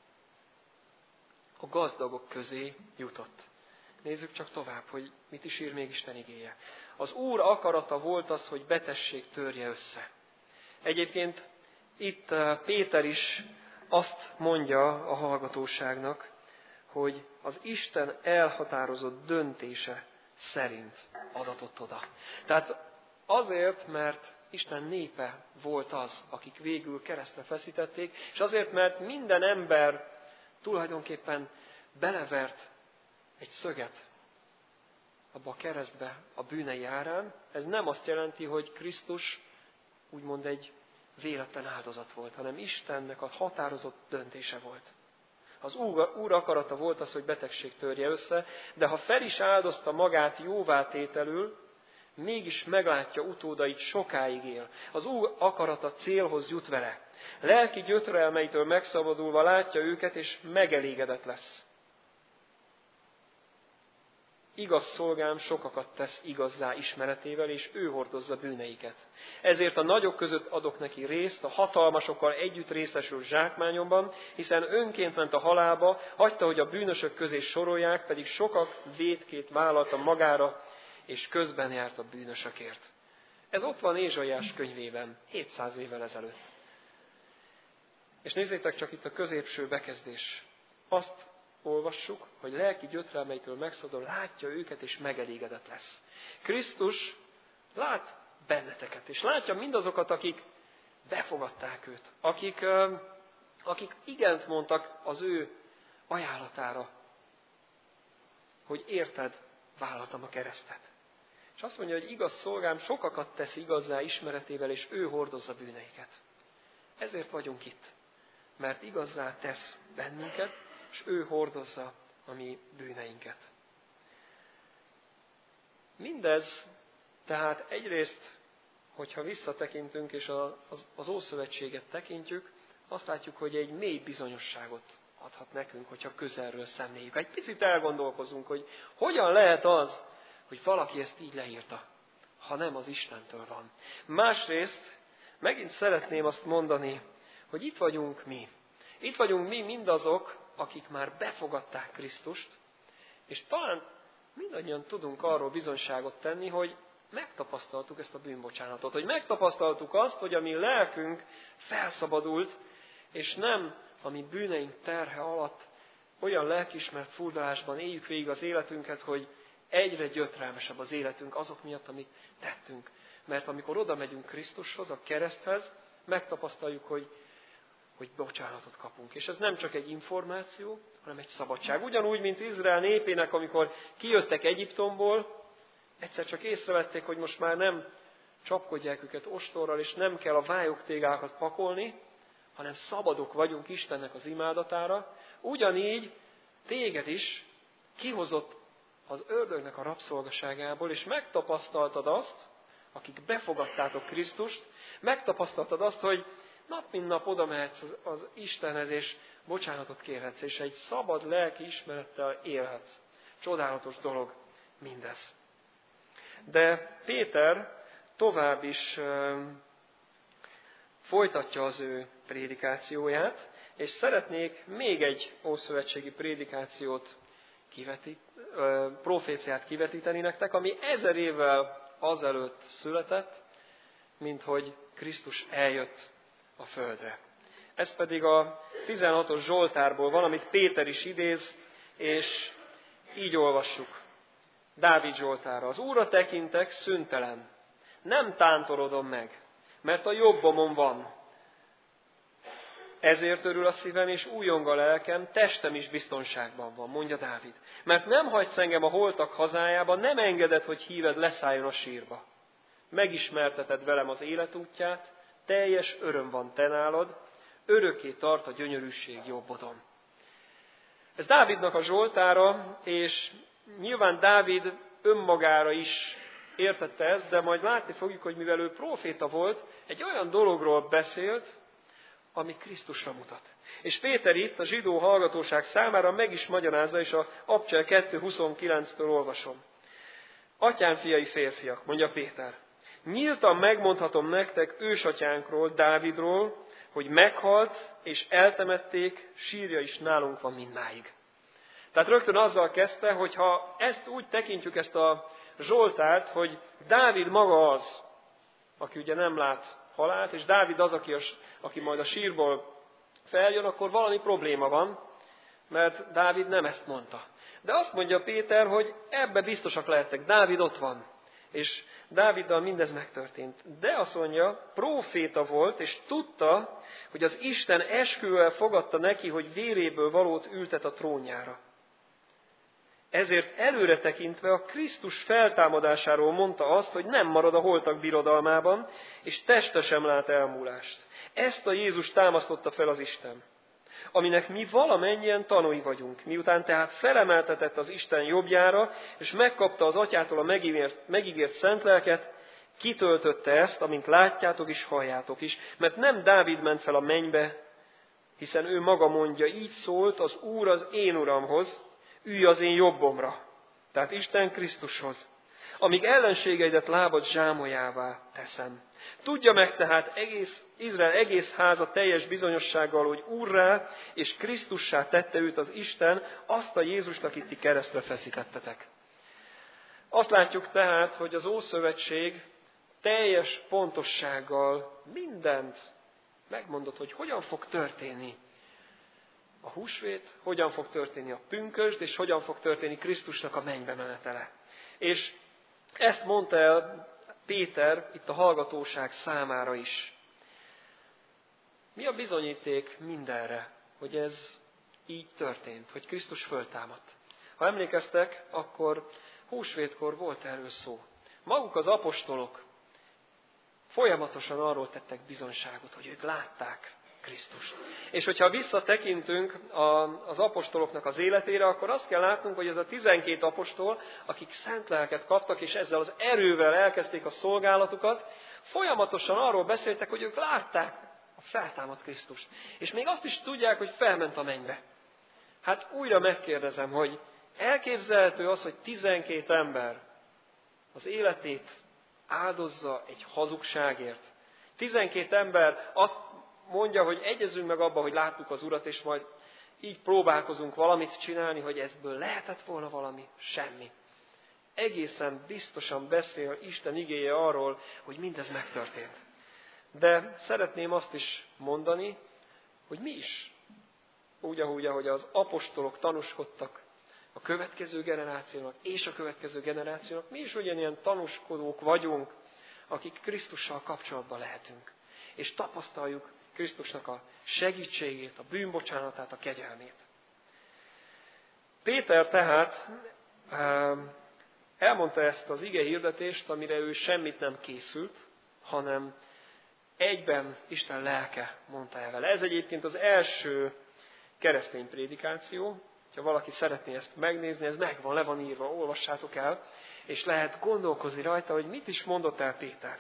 a gazdagok közé jutott. Nézzük csak tovább, hogy mit is ír még Isten igéje. Az Úr akarata volt az, hogy betesség törje össze. Egyébként itt Péter is azt mondja a hallgatóságnak, hogy az Isten elhatározott döntése szerint adatott oda. Tehát azért, mert Isten népe volt az, akik végül keresztre feszítették, és azért, mert minden ember tulajdonképpen belevert egy szöget abba a keresztbe a bűnei árán. Ez nem azt jelenti, hogy Krisztus úgymond egy véletlen áldozat volt, hanem Istennek a határozott döntése volt. Az Úr akarata volt az, hogy betegség törje össze, de ha fel is áldozta magát jóvátételül, mégis meglátja utódait, sokáig él. Az Úr akarata célhoz jut vele. Lelki gyötrelmeitől megszabadulva látja őket, és megelégedett lesz. Igaz szolgám sokakat tesz igazzá ismeretével, és ő hordozza bűneiket. Ezért a nagyok között adok neki részt, a hatalmasokkal együtt részesül zsákmányomban, hiszen önként ment a halálba, hagyta, hogy a bűnösök közé sorolják, pedig sokak vétkét vállalta magára, és közben járt a bűnösökért. Ez ott van Ézsaiás könyvében, 700 évvel ezelőtt. És nézzétek csak itt a középső bekezdés. Azt olvassuk, hogy lelki gyötrelmeitől megszabadul, látja őket, és megelégedett lesz. Krisztus lát benneteket, és látja mindazokat, akik befogadták őt, akik igent mondtak az ő ajánlatára, hogy érted, vállaltam a keresztet. És azt mondja, hogy igaz szolgám sokakat tesz igazzá ismeretével, és ő hordozza bűneiket. Ezért vagyunk itt, mert igazzá tesz bennünket, és ő hordozza a mi bűneinket. Mindez, tehát egyrészt, hogyha visszatekintünk, és az Ószövetséget tekintjük, azt látjuk, hogy egy mély bizonyosságot adhat nekünk, hogyha közelről szemléljük. Egy picit elgondolkozunk, hogy hogyan lehet az, hogy valaki ezt így leírta, ha nem az Istentől van. Másrészt megint szeretném azt mondani, hogy itt vagyunk mi. Itt vagyunk mi mindazok, akik már befogadták Krisztust, és talán mindannyian tudunk arról bizonyságot tenni, hogy megtapasztaltuk ezt a bűnbocsánatot, hogy megtapasztaltuk azt, hogy a mi lelkünk felszabadult és nem a mi bűneink terhe alatt olyan lelkiismert furdalásban éljük végig az életünket, hogy egyre gyötrelmesebb az életünk azok miatt, amit tettünk. Mert amikor oda megyünk Krisztushoz, a kereszthez, megtapasztaljuk, hogy bocsánatot kapunk. És ez nem csak egy információ, hanem egy szabadság. Ugyanúgy, mint Izrael népének, amikor kijöttek Egyiptomból, egyszer csak észrevették, hogy most már nem csapkodják őket ostorral, és nem kell a vályogtégákat pakolni, hanem szabadok vagyunk Istennek az imádatára. Ugyanígy téged is kihozott az ördögnek a rabszolgaságából, és megtapasztaltad azt, akik befogadtátok Krisztust, megtapasztaltad azt, hogy nap mint nap oda mehetsz az Istenhez, és bocsánatot kérhetsz, és egy szabad lelki ismerettel élhetsz. Csodálatos dolog mindez. De Péter tovább is folytatja az ő prédikációját, és szeretnék még egy ószövetségi prédikációt proféciát kivetíteni nektek, ami 1000 évvel azelőtt született, mint hogy Krisztus eljött a földre. Ez pedig a 16-os Zsoltárból van, amit Péter is idéz, és így olvassuk. Dávid Zsoltára. Az Úrra tekintek, szüntelen. Nem tántorodom meg, mert a jobbomon van. Ezért örül a szívem, és újjong a lelkem, testem is biztonságban van, mondja Dávid. Mert nem hagysz engem a holtak hazájába, nem engeded, hogy híved leszálljon a sírba. Megismerteted velem az életútját, teljes öröm van te nálad, örökké tart a gyönyörűség jobbodon. Ez Dávidnak a Zsoltára, és nyilván Dávid önmagára is értette ezt, de majd látni fogjuk, hogy mivel ő próféta volt, egy olyan dologról beszélt, ami Krisztusra mutat. És Péter itt a zsidó hallgatóság számára meg is magyarázza, és a Abcsel 2.29-től olvasom. Atyám fiai férfiak, mondja Péter, nyíltan megmondhatom nektek ősatyánkról, Dávidról, hogy meghalt és eltemették, sírja is nálunk van mindmáig. Tehát rögtön azzal kezdte, hogy ha ezt úgy tekintjük, ezt a Zsoltárt, hogy Dávid maga az, aki ugye nem lát halált, és Dávid az, aki majd a sírból feljön, akkor valami probléma van, mert Dávid nem ezt mondta. De azt mondja Péter, hogy ebbe biztosak lehettek, Dávid ott van, és Dáviddal mindez megtörtént. De azt mondja, próféta volt, és tudta, hogy az Isten esküvővel fogadta neki, hogy véréből valót ültet a trónjára. Ezért előre tekintve a Krisztus feltámadásáról mondta azt, hogy nem marad a holtak birodalmában, és teste sem lát elmúlást. Ezt a Jézus támasztotta fel az Isten, aminek mi valamennyien tanúi vagyunk. Miután tehát felemeltetett az Isten jobbjára, és megkapta az Atyától a megígért szent lelket, kitöltötte ezt, amint látjátok és halljátok is. Mert nem Dávid ment fel a mennybe, hiszen ő maga mondja, így szólt az Úr az én Uramhoz, ülj az én jobbomra, tehát Isten Krisztushoz, amíg ellenségeidet lábad zsámolyává teszem. Tudja meg tehát Izrael egész háza teljes bizonyossággal, hogy Úrrá és Krisztussá tette őt az Isten, azt a Jézust, akit ti keresztre feszítettetek. Azt látjuk tehát, hogy az Ószövetség teljes pontossággal mindent megmondott, hogy hogyan fog történni a húsvét, hogyan fog történni a pünkösd, és hogyan fog történni Krisztusnak a mennybe menetele. És ezt mondta el Péter itt a hallgatóság számára is. Mi a bizonyíték mindenre, hogy ez így történt, hogy Krisztus föltámadt? Ha emlékeztek, akkor húsvétkor volt erről szó. Maguk az apostolok folyamatosan arról tettek bizonyságot, hogy ők látták Krisztust. És hogyha visszatekintünk az apostoloknak az életére, akkor azt kell látnunk, hogy ez a 12 apostol, akik szent lelket kaptak, és ezzel az erővel elkezdték a szolgálatukat, folyamatosan arról beszéltek, hogy ők látták a feltámadt Krisztust. És még azt is tudják, hogy felment a mennybe. Hát újra megkérdezem, hogy elképzelhető az, hogy 12 ember az életét áldozza egy hazugságért. 12 ember azt mondja, hogy egyezünk meg abba, hogy láttuk az Urat, és majd így próbálkozunk valamit csinálni, hogy ebből lehetett volna valami? Semmi. Egészen biztosan beszél Isten igéje arról, hogy mindez megtörtént. De szeretném azt is mondani, hogy mi is, úgy, ahogy az apostolok tanúskodtak a következő generációnak és a következő generációnak, mi is ugyanilyen tanúskodók vagyunk, akik Krisztussal kapcsolatban lehetünk. És tapasztaljuk Krisztusnak a segítségét, a bűnbocsánatát, a kegyelmét. Péter tehát elmondta ezt az ige hirdetést, amire ő semmit nem készült, hanem egyben Isten lelke mondta el vele. Ez egyébként az első keresztény prédikáció. Ha valaki szeretné ezt megnézni, ez megvan, le van írva, olvassátok el, és lehet gondolkozni rajta, hogy mit is mondott el Péter.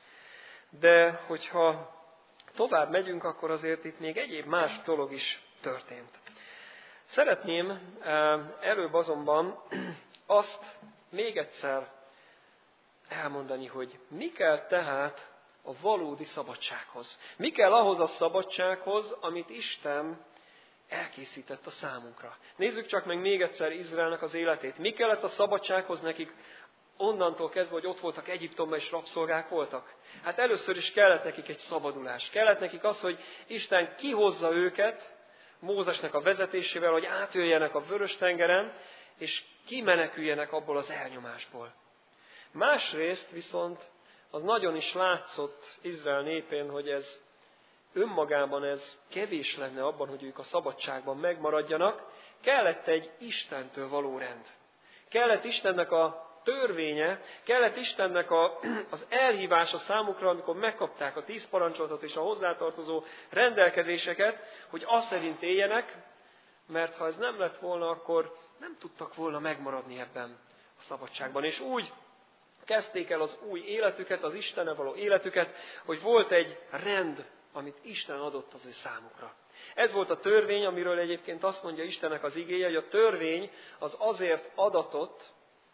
De hogyha tovább megyünk, akkor azért itt még egyéb más dolog is történt. Szeretném előbb azonban azt még egyszer elmondani, hogy mi kell tehát a valódi szabadsághoz. Mi kell ahhoz a szabadsághoz, amit Isten elkészített a számunkra. Nézzük csak meg még egyszer Izraelnek az életét. Mi kellett a szabadsághoz nekik onnantól kezdve, hogy ott voltak Egyiptomban és rabszolgák voltak? Hát először is kellett nekik egy szabadulás. Kellett nekik az, hogy Isten kihozza őket Mózesnek a vezetésével, hogy átjöjjenek a Vörös-tengeren, és kimeneküljenek abból az elnyomásból. Másrészt viszont az nagyon is látszott Izrael népén, hogy ez önmagában ez kevés lenne abban, hogy ők a szabadságban megmaradjanak. Kellett egy Istentől való rend. Kellett Istennek a törvénye, kellett Istennek az elhívása számukra, amikor megkapták a 10 parancsolatot és a hozzátartozó rendelkezéseket, hogy azt szerint éljenek, mert ha ez nem lett volna, akkor nem tudtak volna megmaradni ebben a szabadságban. És úgy kezdték el az új életüket, az Istennel való életüket, hogy volt egy rend, amit Isten adott az ő számukra. Ez volt a törvény, amiről egyébként azt mondja Istennek az igéje, hogy a törvény az azért adatott,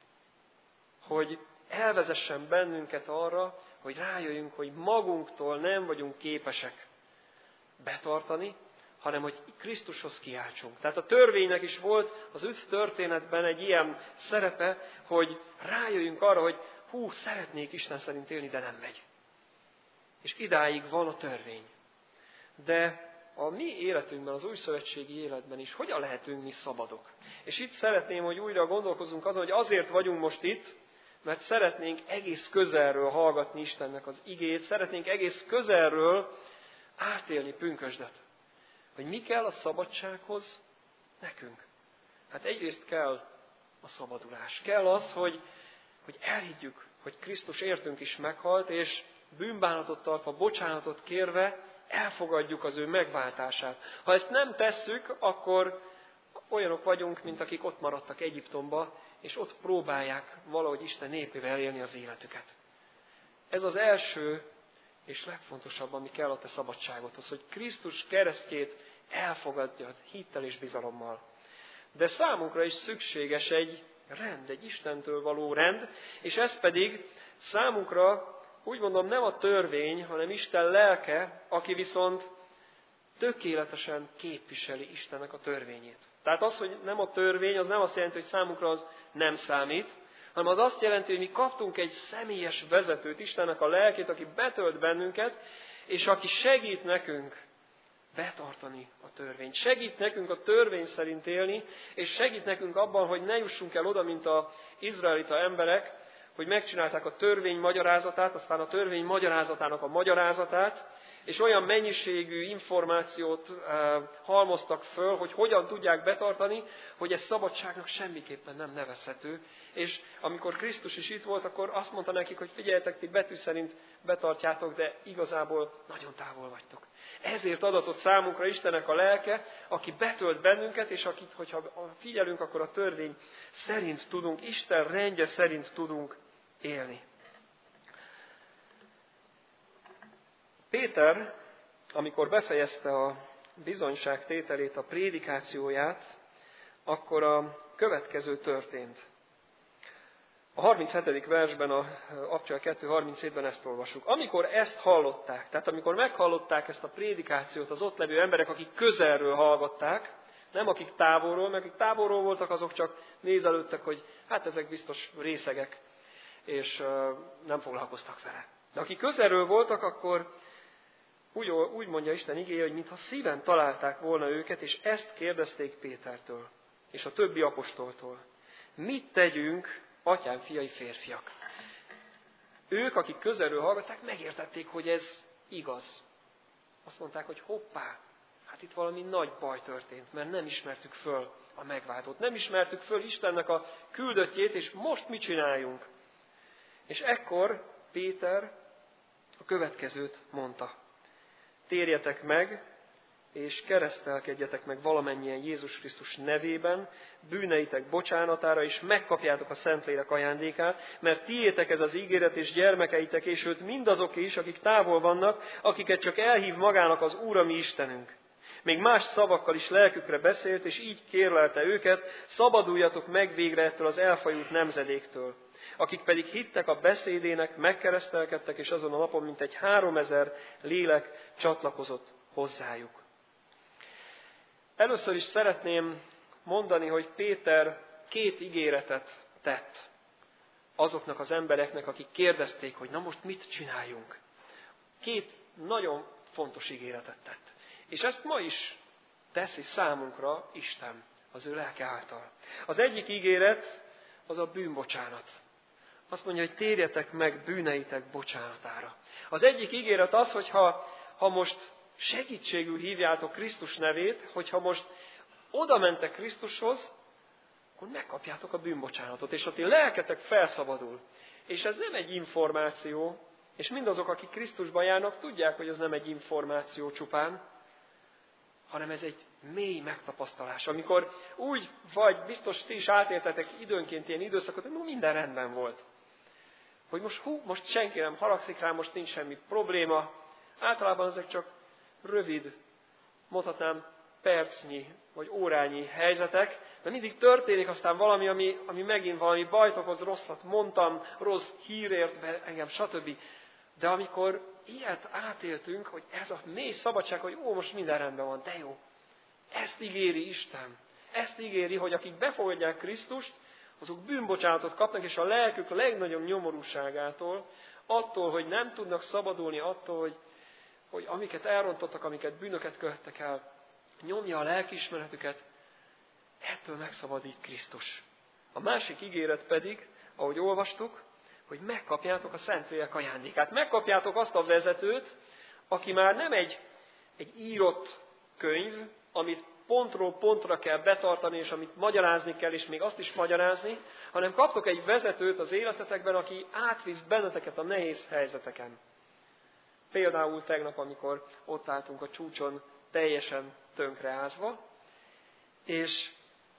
hogy elvezessen bennünket arra, hogy rájöjjünk, hogy magunktól nem vagyunk képesek betartani, hanem hogy Krisztushoz kiáltsunk. Tehát a törvénynek is volt az üdv történetben egy ilyen szerepe, hogy rájöjjünk arra, hogy szeretnék Isten szerint élni, de nem megy. És idáig van a törvény. De a mi életünkben, az újszövetségi életben is hogyan lehetünk mi szabadok? És itt szeretném, hogy újra gondolkozzunk azon, hogy azért vagyunk most itt, mert szeretnénk egész közelről hallgatni Istennek az igét, szeretnénk egész közelről átélni pünkösdet. Hogy mi kell a szabadsághoz nekünk? Hát egyrészt kell a szabadulás. Kell az, hogy elhiggyük, hogy Krisztus értünk is meghalt, és bűnbánatot tartva, bocsánatot kérve elfogadjuk az ő megváltását. Ha ezt nem tesszük, akkor olyanok vagyunk, mint akik ott maradtak Egyiptomba, és ott próbálják valahogy Isten népével élni az életüket. Ez az első és legfontosabb, ami kell a te szabadságodhoz, hogy Krisztus keresztjét elfogadjad hittel és bizalommal. De számunkra is szükséges egy rend, egy Istentől való rend, és ez pedig számunkra, úgy mondom, nem a törvény, hanem Isten lelke, aki viszont tökéletesen képviseli Istennek a törvényét. Tehát az, hogy nem a törvény, az nem azt jelenti, hogy számunkra az nem számít, hanem az azt jelenti, hogy mi kaptunk egy személyes vezetőt, Istennek a lelkét, aki betölt bennünket, és aki segít nekünk betartani a törvényt. Segít nekünk a törvény szerint élni, és segít nekünk abban, hogy ne jussunk el oda, mint az izraelita emberek, hogy megcsinálták a törvény magyarázatát, aztán a törvény magyarázatának a magyarázatát, és olyan mennyiségű információt halmoztak föl, hogy hogyan tudják betartani, hogy ez szabadságnak semmiképpen nem nevezhető. És amikor Krisztus is itt volt, akkor azt mondta nekik, hogy figyeljetek, ti betű szerint betartjátok, de igazából nagyon távol vagytok. Ezért adatott számunkra Istennek a lelke, aki betölt bennünket, és akit, hogyha figyelünk, akkor a törvény szerint tudunk, Isten rendje szerint tudunk élni. Péter, amikor befejezte a bizonyságtételét, a prédikációját, akkor a következő történt. A 37. versben, a Apcsal 2.37-ben ezt olvassuk. Amikor ezt hallották, tehát amikor meghallották ezt a prédikációt az ott levő emberek, akik közelről hallgatták, nem akik távolról, mert akik távolról voltak, azok csak nézelődtek, hogy hát ezek biztos részegek, és nem foglalkoztak vele. De akik közelről voltak, akkor Úgy mondja Isten igéje, hogy mintha szíven találták volna őket, és ezt kérdezték Pétertől, és a többi apostoltól. Mit tegyünk, atyám fiai férfiak? Ők, akik közelről hallgatták, megértették, hogy ez igaz. Azt mondták, hogy hoppá, hát itt valami nagy baj történt, mert nem ismertük föl a megváltót. Nem ismertük föl Istennek a küldöttjét, és most mit csináljunk? És ekkor Péter a következőt mondta. Térjetek meg, és keresztelkedjetek meg valamennyien Jézus Krisztus nevében, bűneitek bocsánatára, és megkapjátok a Szentlélek ajándékát, mert tiétek ez az ígéret, és gyermekeitek, és őt mindazoké is, akik távol vannak, akiket csak elhív magának az Úr, a mi Istenünk. Még más szavakkal is lelkükre beszélt, és így kérlelte őket, szabaduljatok meg végre ettől az elfajult nemzedéktől. Akik pedig hittek a beszédének, megkeresztelkedtek, és azon a napon mintegy 3000 lélek csatlakozott hozzájuk. Először is szeretném mondani, hogy Péter 2 ígéretet tett azoknak az embereknek, akik kérdezték, hogy na most mit csináljunk. 2 nagyon fontos ígéretet tett. És ezt ma is teszi számunkra Isten, az ő lelke által. Az egyik ígéret az a bűnbocsánat. Azt mondja, hogy térjetek meg bűneitek bocsánatára. Az egyik ígéret az, hogy ha most segítségül hívjátok Krisztus nevét, hogyha most oda mentek Krisztushoz, akkor megkapjátok a bűnbocsánatot, és a ti lelketek felszabadul. És ez nem egy információ, és mindazok, akik Krisztusban járnak, tudják, hogy ez nem egy információ csupán, hanem ez egy mély megtapasztalás. Amikor úgy vagy, biztos ti is átéltetek időnként ilyen időszakot, hogy minden rendben volt. Hogy most senki nem haragszik rá, most nincs semmi probléma. Általában ezek csak rövid, mondhatnám percnyi vagy órányi helyzetek, de mindig történik aztán valami, ami megint valami bajt okoz, rosszat mondtam, rossz hírért be engem, stb. De amikor ilyet átéltünk, hogy ez a mély szabadság, hogy most minden rendben van, de jó. Ezt ígéri Isten. Ezt ígéri, hogy akik befogadják Krisztust, azok bűnbocsánatot kapnak, és a lelkük legnagyobb nyomorúságától, attól, hogy nem tudnak szabadulni, attól, hogy amiket elrontottak, amiket bűnöket követtek el, nyomja a lelkiismeretüket, ettől megszabadít Krisztus. A másik ígéret pedig, ahogy olvastuk, hogy megkapjátok a Szentlélek ajándékát. Megkapjátok azt a vezetőt, aki már nem egy írott könyv, amit pontról pontra kell betartani, és amit magyarázni kell, és még azt is magyarázni, hanem kaptok egy vezetőt az életetekben, aki átvisz benneteket a nehéz helyzeteken. Például tegnap, amikor ott álltunk a csúcson teljesen tönkreázva, és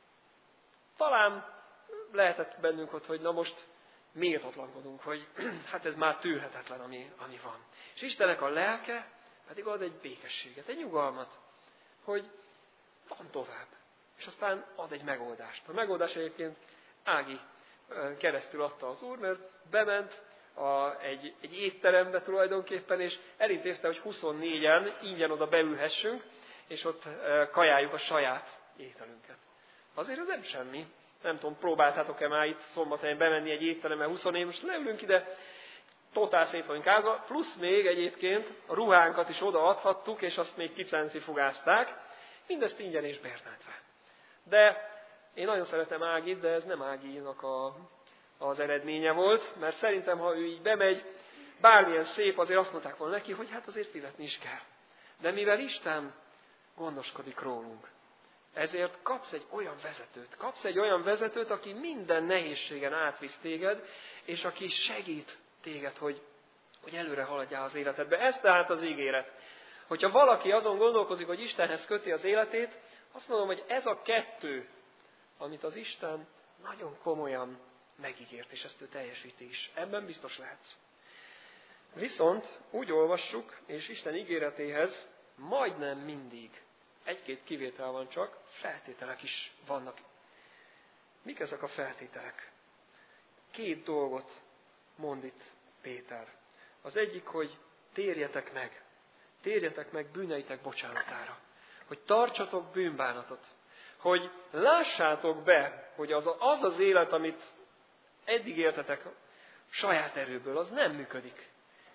talán lehetett bennünk ott, hogy na most méltatlankodunk, hogy hát ez már tűrhetetlen, ami van. És Istennek a lelke pedig ad egy békességet, egy nyugalmat, hogy van tovább. És aztán ad egy megoldást. A megoldás egyébként Ági keresztül adta az Úr, mert bement egy étterembe tulajdonképpen, és elintézte, hogy 24-en ingyen oda beülhessünk, és ott kajáljuk a saját ételünket. Azért ez nem semmi. Nem tudom, próbáltátok-e már itt Szombathelyen bemenni egy étterembe 24, most leülünk ide, totál szét vagyunk ázva, plusz még egyébként a ruhánkat is odaadhattuk, és azt még kicencifugázták, mindezt ingyen és bérletve. De én nagyon szeretem Ágit, de ez nem Áginak az eredménye volt, mert szerintem, ha ő így bemegy, bármilyen szép, azért azt mondták volna neki, hogy hát azért fizetni is kell. De mivel Isten gondoskodik rólunk, ezért kapsz egy olyan vezetőt, aki minden nehézségen átvisz téged, és aki segít téged, hogy előre haladjál az életedbe. Ez tehát az ígéret. Hogyha valaki azon gondolkozik, hogy Istenhez köti az életét, azt mondom, hogy ez a 2, amit az Isten nagyon komolyan megígért, és ezt ő teljesíti is. Ebben biztos lehetsz. Viszont úgy olvassuk, és Isten ígéretéhez majdnem mindig, 1-2 kivétel van csak, feltételek is vannak. Mik ezek a feltételek? 2 dolgot mond itt Péter. Az egyik, hogy térjetek meg. Térjetek meg bűneitek bocsánatára. Hogy tartsatok bűnbánatot. Hogy lássátok be, hogy az élet, amit eddig éltetek saját erőből, az nem működik.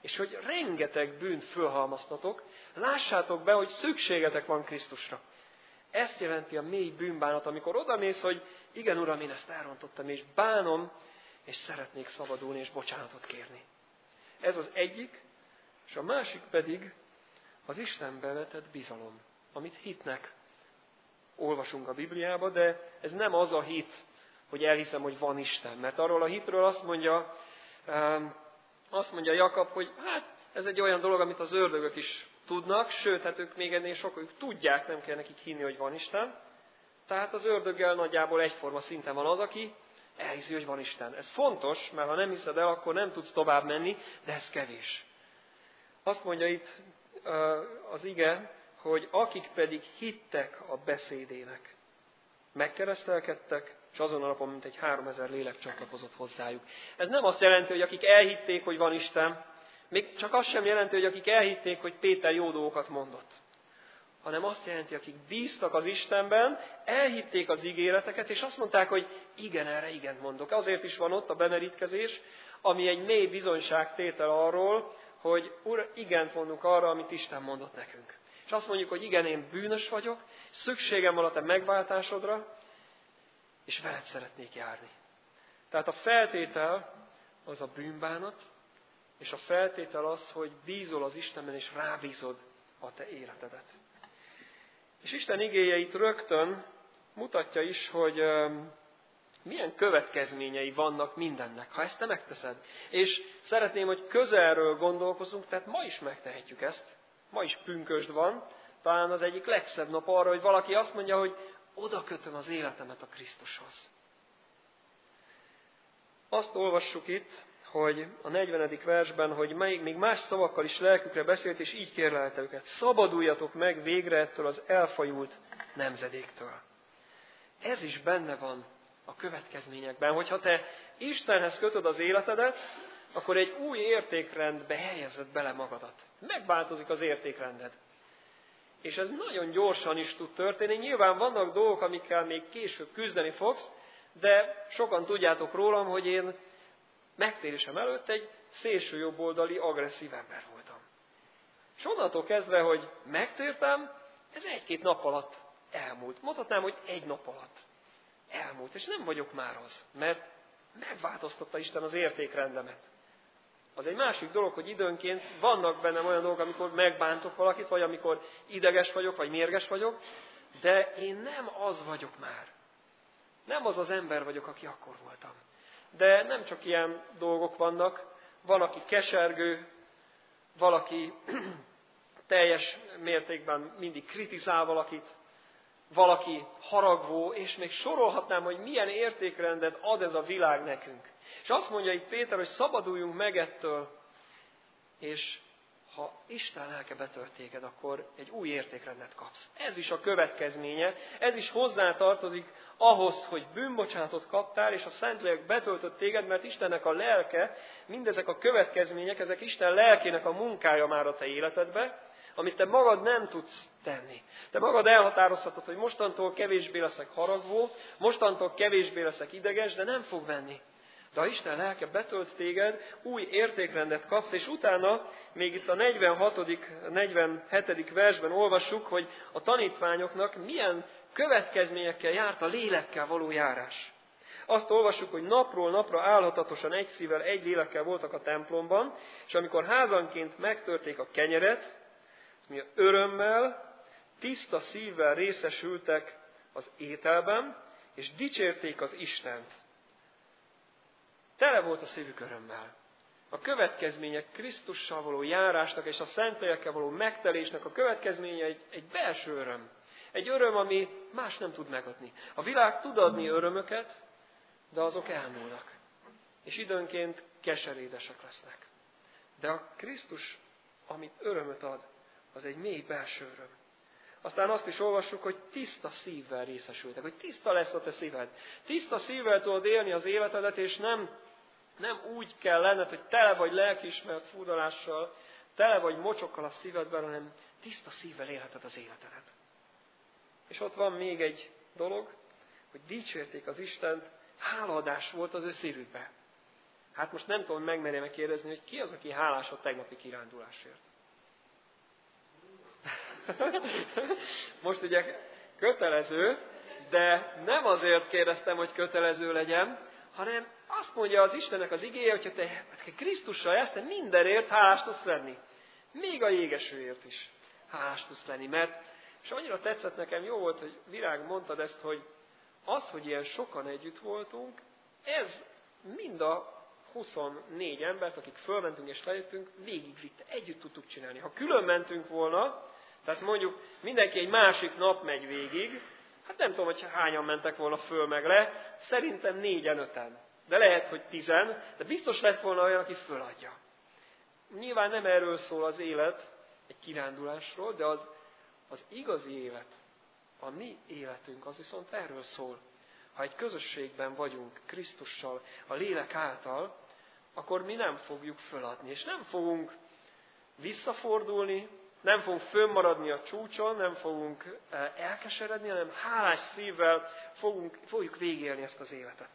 és hogy rengeteg bűnt fölhalmaztatok, lássátok be, hogy szükségetek van Krisztusra. Ezt jelenti a mély bűnbánat, amikor odamész, hogy igen, Uram, én ezt elrontottam, és bánom, és szeretnék szabadulni, és bocsánatot kérni. Ez az egyik, és a másik pedig az Istenbe vetett bizalom, amit hitnek olvasunk a Bibliába, de ez nem az a hit, hogy elhiszem, hogy van Isten. Mert arról a hitről azt mondja Jakab, hogy hát ez egy olyan dolog, amit az ördögök is tudnak, sőt, hát ők még ennél sokkal tudják, nem kell nekik hinni, hogy van Isten. Tehát az ördöggel nagyjából egyforma szinten van az, aki elhiszi, hogy van Isten. Ez fontos, mert ha nem hiszed el, akkor nem tudsz tovább menni, de ez kevés. Azt mondja itt az ige, hogy akik pedig hittek a beszédének, megkeresztelkedtek, és azon a napon mintegy 3000 lélek csatlakozott hozzájuk. Ez nem azt jelenti, hogy akik elhitték, hogy van Isten, még csak azt sem jelenti, hogy akik elhitték, hogy Péter jó dolgokat mondott, hanem azt jelenti, akik bíztak az Istenben, elhitték az ígéreteket, és azt mondták, hogy igen, erre igent mondok. Azért is van ott a bemerítkezés, ami egy mély bizonyságtétel arról, hogy Úr, igent mondunk arra, amit Isten mondott nekünk. És azt mondjuk, hogy igen, én bűnös vagyok, szükségem van a te megváltásodra, és veled szeretnék járni. Tehát a feltétel az a bűnbánat, és a feltétel az, hogy bízol az Istenben, és rábízod a te életedet. És Isten igéje itt rögtön mutatja is, hogy milyen következményei vannak mindennek, ha ezt te megteszed. És szeretném, hogy közelről gondolkozunk, tehát ma is megtehetjük ezt. Ma is pünkösd van, talán az egyik legszebb nap arra, hogy valaki azt mondja, hogy oda kötöm az életemet a Krisztushoz. Azt olvassuk itt, hogy a 40. versben, hogy még más szavakkal is lelkükre beszélt, és így kérlelte őket. Szabaduljatok meg végre ettől az elfajult nemzedéktől. Ez is benne van a következményekben, hogyha te Istenhez kötöd az életedet, akkor egy új értékrendbe helyezed bele magadat. Megváltozik az értékrended. És ez nagyon gyorsan is tud történni. Nyilván vannak dolgok, amikkel még később küzdeni fogsz, de sokan tudjátok rólam, hogy én megtérésem előtt egy szélső jobboldali agresszív ember voltam. És onnantól kezdve, hogy megtértem, ez 1-2 nap alatt elmúlt. Mondhatnám, hogy 1 nap alatt elmúlt. És nem vagyok már az, mert megváltoztatta Isten az értékrendemet. Az egy másik dolog, hogy időnként vannak bennem olyan dolgok, amikor megbántok valakit, vagy amikor ideges vagyok, vagy mérges vagyok, de én nem az vagyok már. Nem az az ember vagyok, aki akkor voltam. De nem csak ilyen dolgok vannak, van, aki kesergő, valaki teljes mértékben mindig kritizál valakit, valaki haragvó, és még sorolhatnám, hogy milyen értékrendet ad ez a világ nekünk. És azt mondja itt Péter, hogy szabaduljunk meg ettől, és ha Isten lelke betölt téged, akkor egy új értékrendet kapsz. Ez is a következménye, ez is hozzátartozik ahhoz, hogy bűnbocsánatot kaptál, és a Szentlélek betöltött téged, mert Istennek a lelke, mindezek a következmények, ezek Isten lelkének a munkája már a te életedbe, amit te magad nem tudsz tenni. Te magad elhatározhatod, hogy mostantól kevésbé leszek haragvó, mostantól kevésbé leszek ideges, de nem fog menni. De ha Isten lelke betölt téged, új értékrendet kapsz, és utána még itt a 46., 47. versben olvassuk, hogy a tanítványoknak milyen következményekkel járt a lélekkel való járás. Azt olvassuk, hogy napról napra álhatatosan egy szívvel, egy lélekkel voltak a templomban, és amikor házanként megtörték a kenyeret, mi örömmel, tiszta szívvel részesültek az ételben, és dicsérték az Istent. Tele volt a szívük örömmel. A következmények Krisztussal való járásnak és a Szentlélekkel való megtelésnek a következménye egy belső öröm. Egy öröm, ami más nem tud megadni. A világ tud adni örömöket, de azok elmúlnak. És időnként keserédesek lesznek. De a Krisztus, amit örömöt ad, az egy mély belső öröm. Aztán azt is olvassuk, hogy tiszta szívvel részesültek, hogy tiszta lesz a te szíved. Tiszta szívvel tudod élni az életedet, és nem úgy kell lenned, hogy tele vagy lelkiismeret furdalással, tele vagy mocsokkal a szívedben, hanem tiszta szívvel élheted az életedet. És ott van még egy dolog, hogy dicsérték az Istent, hálaadás volt az ő szívükben. Hát most nem tudom, megmerjem kérdezni, hogy ki az, aki hálás a tegnapi kirándulásért. Most ugye kötelező, de nem azért kérdeztem, hogy kötelező legyen, hanem azt mondja az Istennek az igéje, hogyha te Krisztussal jársz, te mindenért hálás tudsz lenni. Még a jégesőért is hálás tudsz lenni. Mert, és annyira tetszett nekem, jó volt, hogy Virág mondtad ezt, hogy az, hogy ilyen sokan együtt voltunk, ez mind a 24 embert, akik fölmentünk és lejöttünk, végigvitte, együtt tudtuk csinálni. Ha külön mentünk volna, tehát mondjuk mindenki egy másik nap megy végig, hát nem tudom, hogy hányan mentek volna föl meg le, szerintem 4-5, de lehet, hogy 10, de biztos lett volna olyan, aki föladja. Nyilván nem erről szól az élet, egy kirándulásról, de az igazi élet, a mi életünk, az viszont erről szól. Ha egy közösségben vagyunk Krisztussal, a lélek által, akkor mi nem fogjuk föladni, és nem fogunk visszafordulni, nem fogunk fönnmaradni a csúcson, nem fogunk elkeseredni, hanem hálás szívvel fogjuk végélni ezt az életet.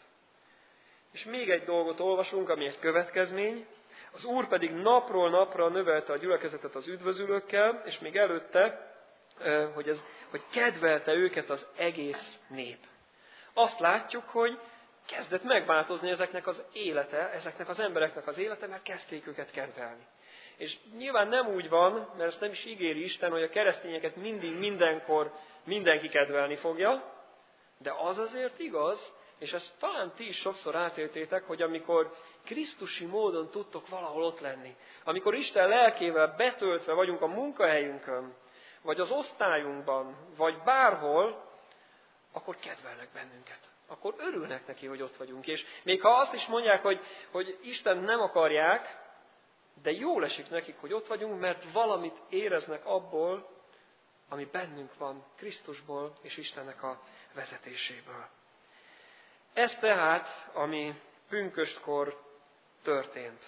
És még egy dolgot olvasunk, ami egy következmény. Az Úr pedig napról napra növelte a gyülekezetet az üdvözülőkkel, és még előtte, hogy kedvelte őket az egész nép. Azt látjuk, hogy kezdett megváltozni ezeknek az élete, ezeknek az embereknek az élete, mert kezdték őket kedvelni. És nyilván nem úgy van, mert ezt nem is ígéri Isten, hogy a keresztényeket mindig, mindenkor mindenki kedvelni fogja, de az azért igaz, és ezt talán ti is sokszor átéltétek, hogy amikor krisztusi módon tudtok valahol ott lenni, amikor Isten lelkével betöltve vagyunk a munkahelyünkön, vagy az osztályunkban, vagy bárhol, akkor kedvelnek bennünket. Akkor örülnek neki, hogy ott vagyunk. És még ha azt is mondják, hogy Isten nem akarják, de jól esik nekik, hogy ott vagyunk, mert valamit éreznek abból, ami bennünk van, Krisztusból és Istennek a vezetéséből. Ez tehát, ami pünköstkor történt.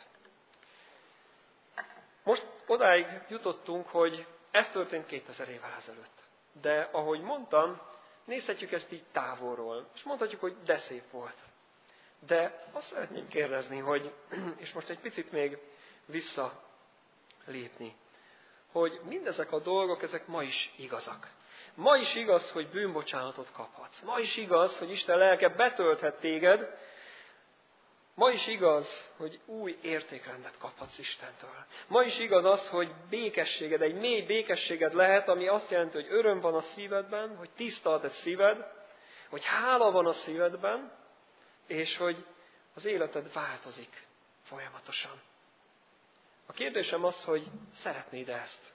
Most odáig jutottunk, hogy ez történt 2000 évvel ezelőtt. De ahogy mondtam, nézhetjük ezt így távolról, és mondhatjuk, hogy de szép volt. De azt szeretném kérdezni, hogy, és most egy picit még visszalépni, hogy mindezek a dolgok, ezek ma is igazak. Ma is igaz, hogy bűnbocsánatot kaphatsz. Ma is igaz, hogy Isten lelke betölthet téged. Ma is igaz, hogy új értékrendet kaphatsz Istentől. Ma is igaz az, hogy békességed, egy mély békességed lehet, ami azt jelenti, hogy öröm van a szívedben, hogy tiszta a te szíved, hogy hála van a szívedben, és hogy az életed változik folyamatosan. A kérdésem az, hogy szeretnéd ezt?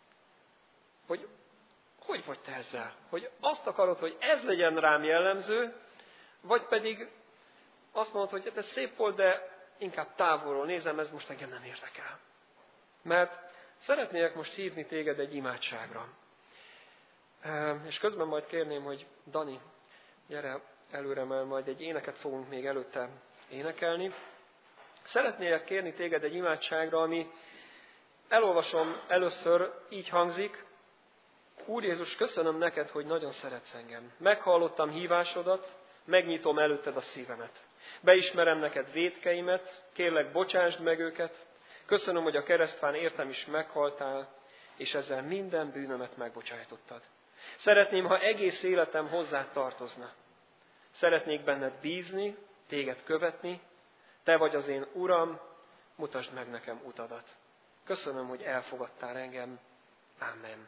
Hogy vagy te ezzel? Hogy azt akarod, hogy ez legyen rám jellemző, vagy pedig azt mondod, hogy ez szép volt, de inkább távolról nézem, ez most engem nem érdekel. Mert szeretnélek most hívni téged egy imádságra. És közben majd kérném, hogy Dani, gyere előre, mert majd egy éneket fogunk még előtte énekelni. Szeretnélek kérni téged egy imádságra, ami elolvasom először, így hangzik. Úr Jézus, köszönöm neked, hogy nagyon szeretsz engem. Meghallottam hívásodat, megnyitom előtted a szívemet. Beismerem neked vétkeimet, kérlek, bocsásd meg őket. Köszönöm, hogy a keresztfán értem is meghaltál, és ezzel minden bűnömet megbocsájtottad. Szeretném, ha egész életem hozzád tartozna. Szeretnék benned bízni, téged követni. Te vagy az én Uram, mutasd meg nekem utadat. Köszönöm, hogy elfogadtál engem. Amen.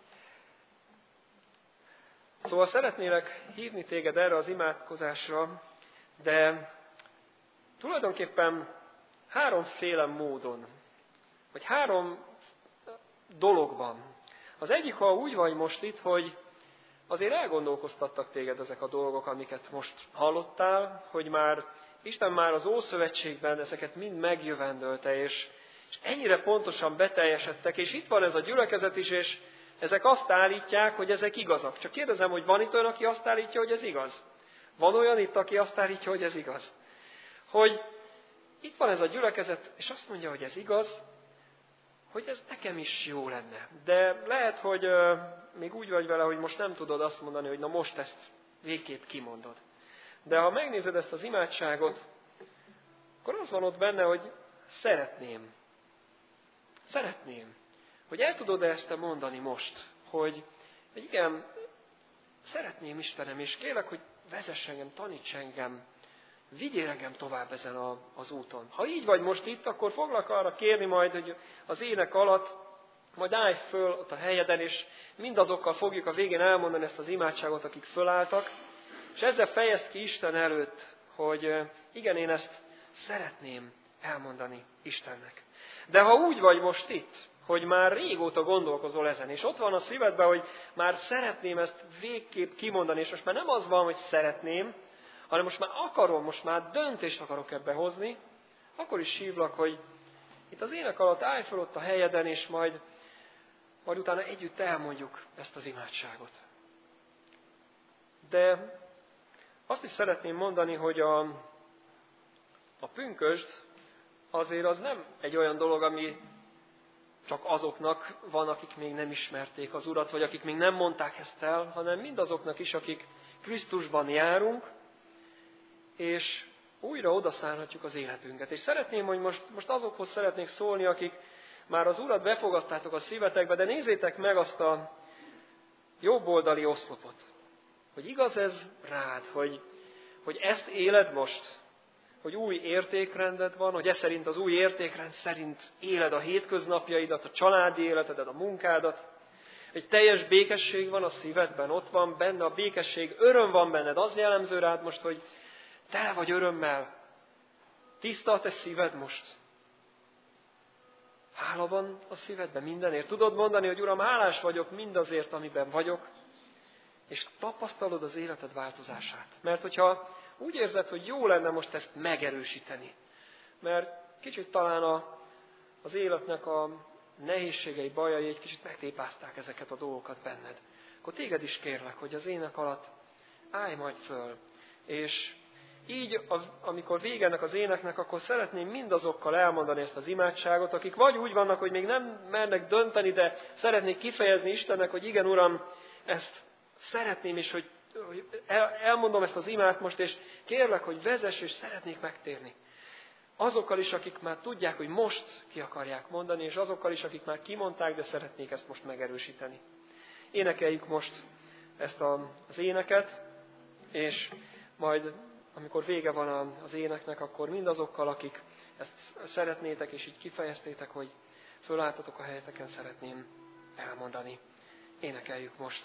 Szóval szeretnélek hívni téged erre az imádkozásra, de tulajdonképpen háromféle módon, vagy 3 dologban. Az egyik, ha úgy vagy most itt, hogy azért elgondolkoztattak téged ezek a dolgok, amiket most hallottál, hogy Isten már az Ószövetségben ezeket mind megjövendölte, és ennyire pontosan beteljesedtek, és itt van ez a gyülekezet is, és ezek azt állítják, hogy ezek igazak. Csak kérdezem, hogy van itt olyan, aki azt állítja, hogy ez igaz? Van olyan itt, aki azt állítja, hogy ez igaz? Hogy itt van ez a gyülekezet, és azt mondja, hogy ez igaz, hogy ez nekem is jó lenne. De lehet, hogy még úgy vagy vele, hogy most nem tudod azt mondani, hogy na most ezt végképp kimondod. De ha megnézed ezt az imádságot, akkor az van ott benne, hogy szeretném. Szeretném. Hogy el tudod-e ezt mondani most, hogy igen, szeretném Istenem, és kérlek, hogy vezess engem, taníts engem, vigyél engem tovább ezen az úton. Ha így vagy most itt, akkor foglak arra kérni majd, hogy az ének alatt majd állj föl ott a helyeden, és mindazokkal fogjuk a végén elmondani ezt az imádságot, akik fölálltak, és ezzel fejezd ki Isten előtt, hogy igen, én ezt szeretném elmondani Istennek. De ha úgy vagy most itt, hogy már régóta gondolkozol ezen, és ott van a szívedben, hogy már szeretném ezt végképp kimondani, és most már nem az van, hogy szeretném, hanem most már akarom, most már döntést akarok ebbe hozni, akkor is hívlak, hogy itt az ének alatt állj fel ott a helyeden, és majd utána együtt elmondjuk ezt az imádságot. De azt is szeretném mondani, hogy a pünkösd azért az nem egy olyan dolog, ami csak azoknak van, akik még nem ismerték az Urat, vagy akik még nem mondták ezt el, hanem mindazoknak is, akik Krisztusban járunk, és újra odaszállhatjuk az életünket. És szeretném, hogy most azokhoz szeretnék szólni, akik már az Urat befogadtátok a szívetekbe, de nézzétek meg azt a jobboldali oszlopot. Hogy igaz ez rád, hogy ezt éled most, hogy új értékrended van, hogy ez szerint az új értékrend szerint éled a hétköznapjaidat, a családi életedet, a munkádat, egy teljes békesség van a szívedben, ott van benne a békesség, öröm van benned, az jellemző rád most, hogy tele vagy örömmel, tiszta a te szíved most. Hála van a szívedben mindenért. Tudod mondani, hogy Uram, hálás vagyok mindazért, amiben vagyok, és tapasztalod az életed változását. Mert hogyha úgy érzed, hogy jó lenne most ezt megerősíteni, mert kicsit talán az életnek a nehézségei, bajai egy kicsit megtépázták ezeket a dolgokat benned, akkor téged is kérlek, hogy az ének alatt állj majd föl, és így, amikor vége ennek az éneknek, akkor szeretném mindazokkal elmondani ezt az imádságot, akik vagy úgy vannak, hogy még nem mernek dönteni, de szeretnék kifejezni Istennek, hogy igen, Uram, ezt szeretném, és hogy elmondom ezt az imát most, és kérlek, hogy vezess, és szeretnék megtérni. Azokkal is, akik már tudják, hogy most ki akarják mondani, és azokkal is, akik már kimondták, de szeretnék ezt most megerősíteni. Énekeljük most ezt az éneket, és majd amikor vége van az éneknek, akkor mindazokkal, akik ezt szeretnétek, és így kifejeztétek, hogy fölálltatok a helyeteken, szeretném elmondani. Énekeljük most.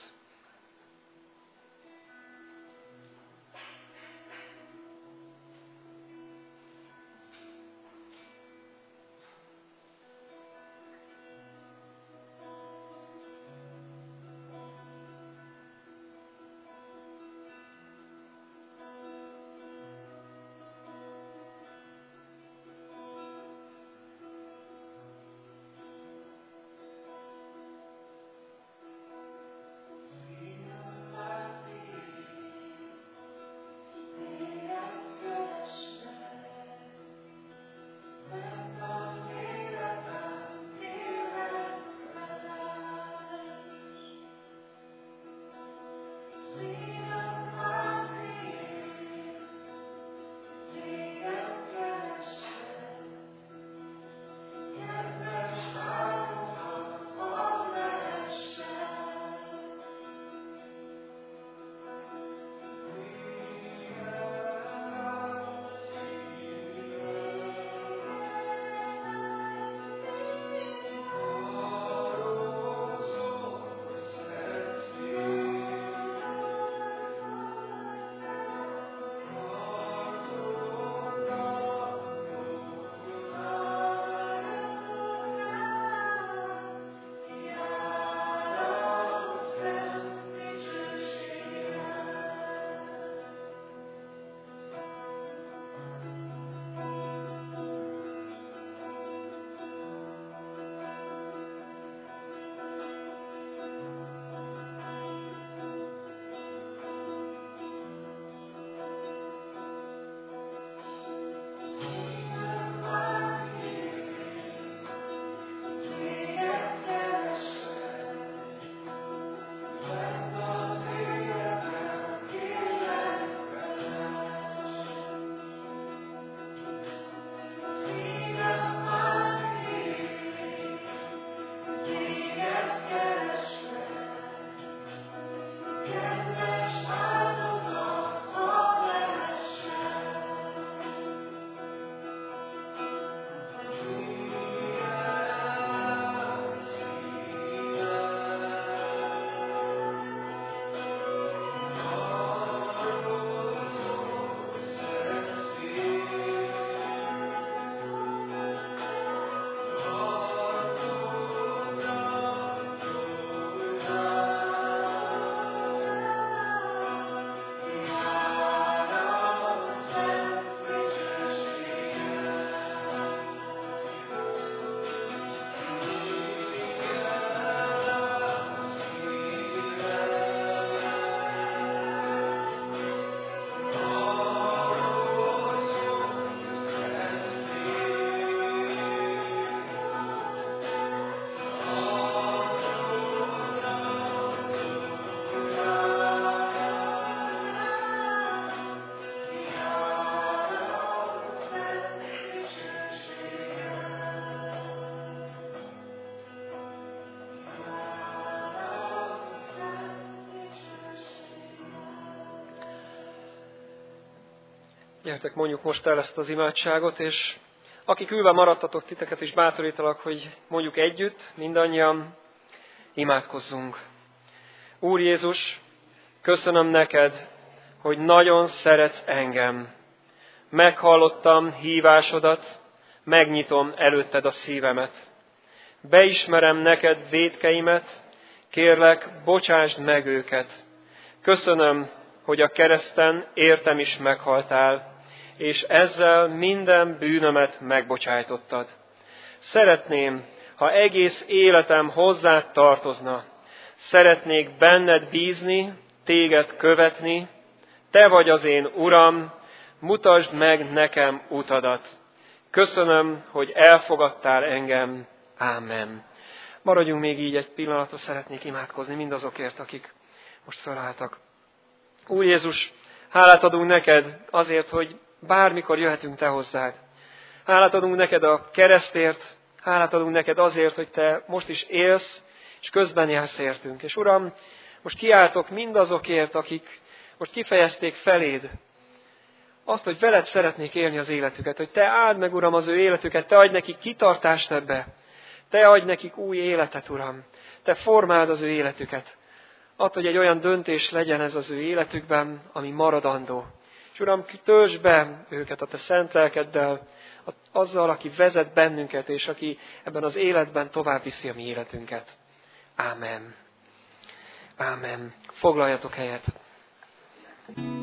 Gyertek, mondjuk most el ezt az imádságot, és akik ülve maradtatok, titeket is bátorítalak, hogy mondjuk együtt, mindannyian imádkozzunk. Úr Jézus, köszönöm neked, hogy nagyon szeretsz engem. Meghallottam hívásodat, megnyitom előtted a szívemet. Beismerem neked vétkeimet, kérlek, bocsásd meg őket. Köszönöm, hogy a kereszten értem is meghaltál, és ezzel minden bűnömet megbocsájtottad. Szeretném, ha egész életem hozzád tartozna. Szeretnék benned bízni, téged követni. Te vagy az én Uram, mutasd meg nekem utadat. Köszönöm, hogy elfogadtál engem. Ámen. Maradjunk még így egy pillanatra, szeretnék imádkozni mindazokért, akik most felálltak. Úr Jézus, hálát adunk neked azért, hogy bármikor jöhetünk te hozzád. Hálát adunk neked a keresztért, hálát adunk neked azért, hogy te most is élsz, és közben jársz értünk. És Uram, most kiáltok mindazokért, akik most kifejezték feléd azt, hogy veled szeretnék élni az életüket, hogy te áld meg, Uram, az ő életüket, te adj nekik kitartást ebbe, te adj nekik új életet, Uram, te formáld az ő életüket. Add, hogy egy olyan döntés legyen ez az ő életükben, ami maradandó. És Uram, töltsd be őket a te szent lelkeddel, azzal, aki vezet bennünket, és aki ebben az életben tovább viszi a mi életünket. Ámen. Ámen. Foglaljatok helyet.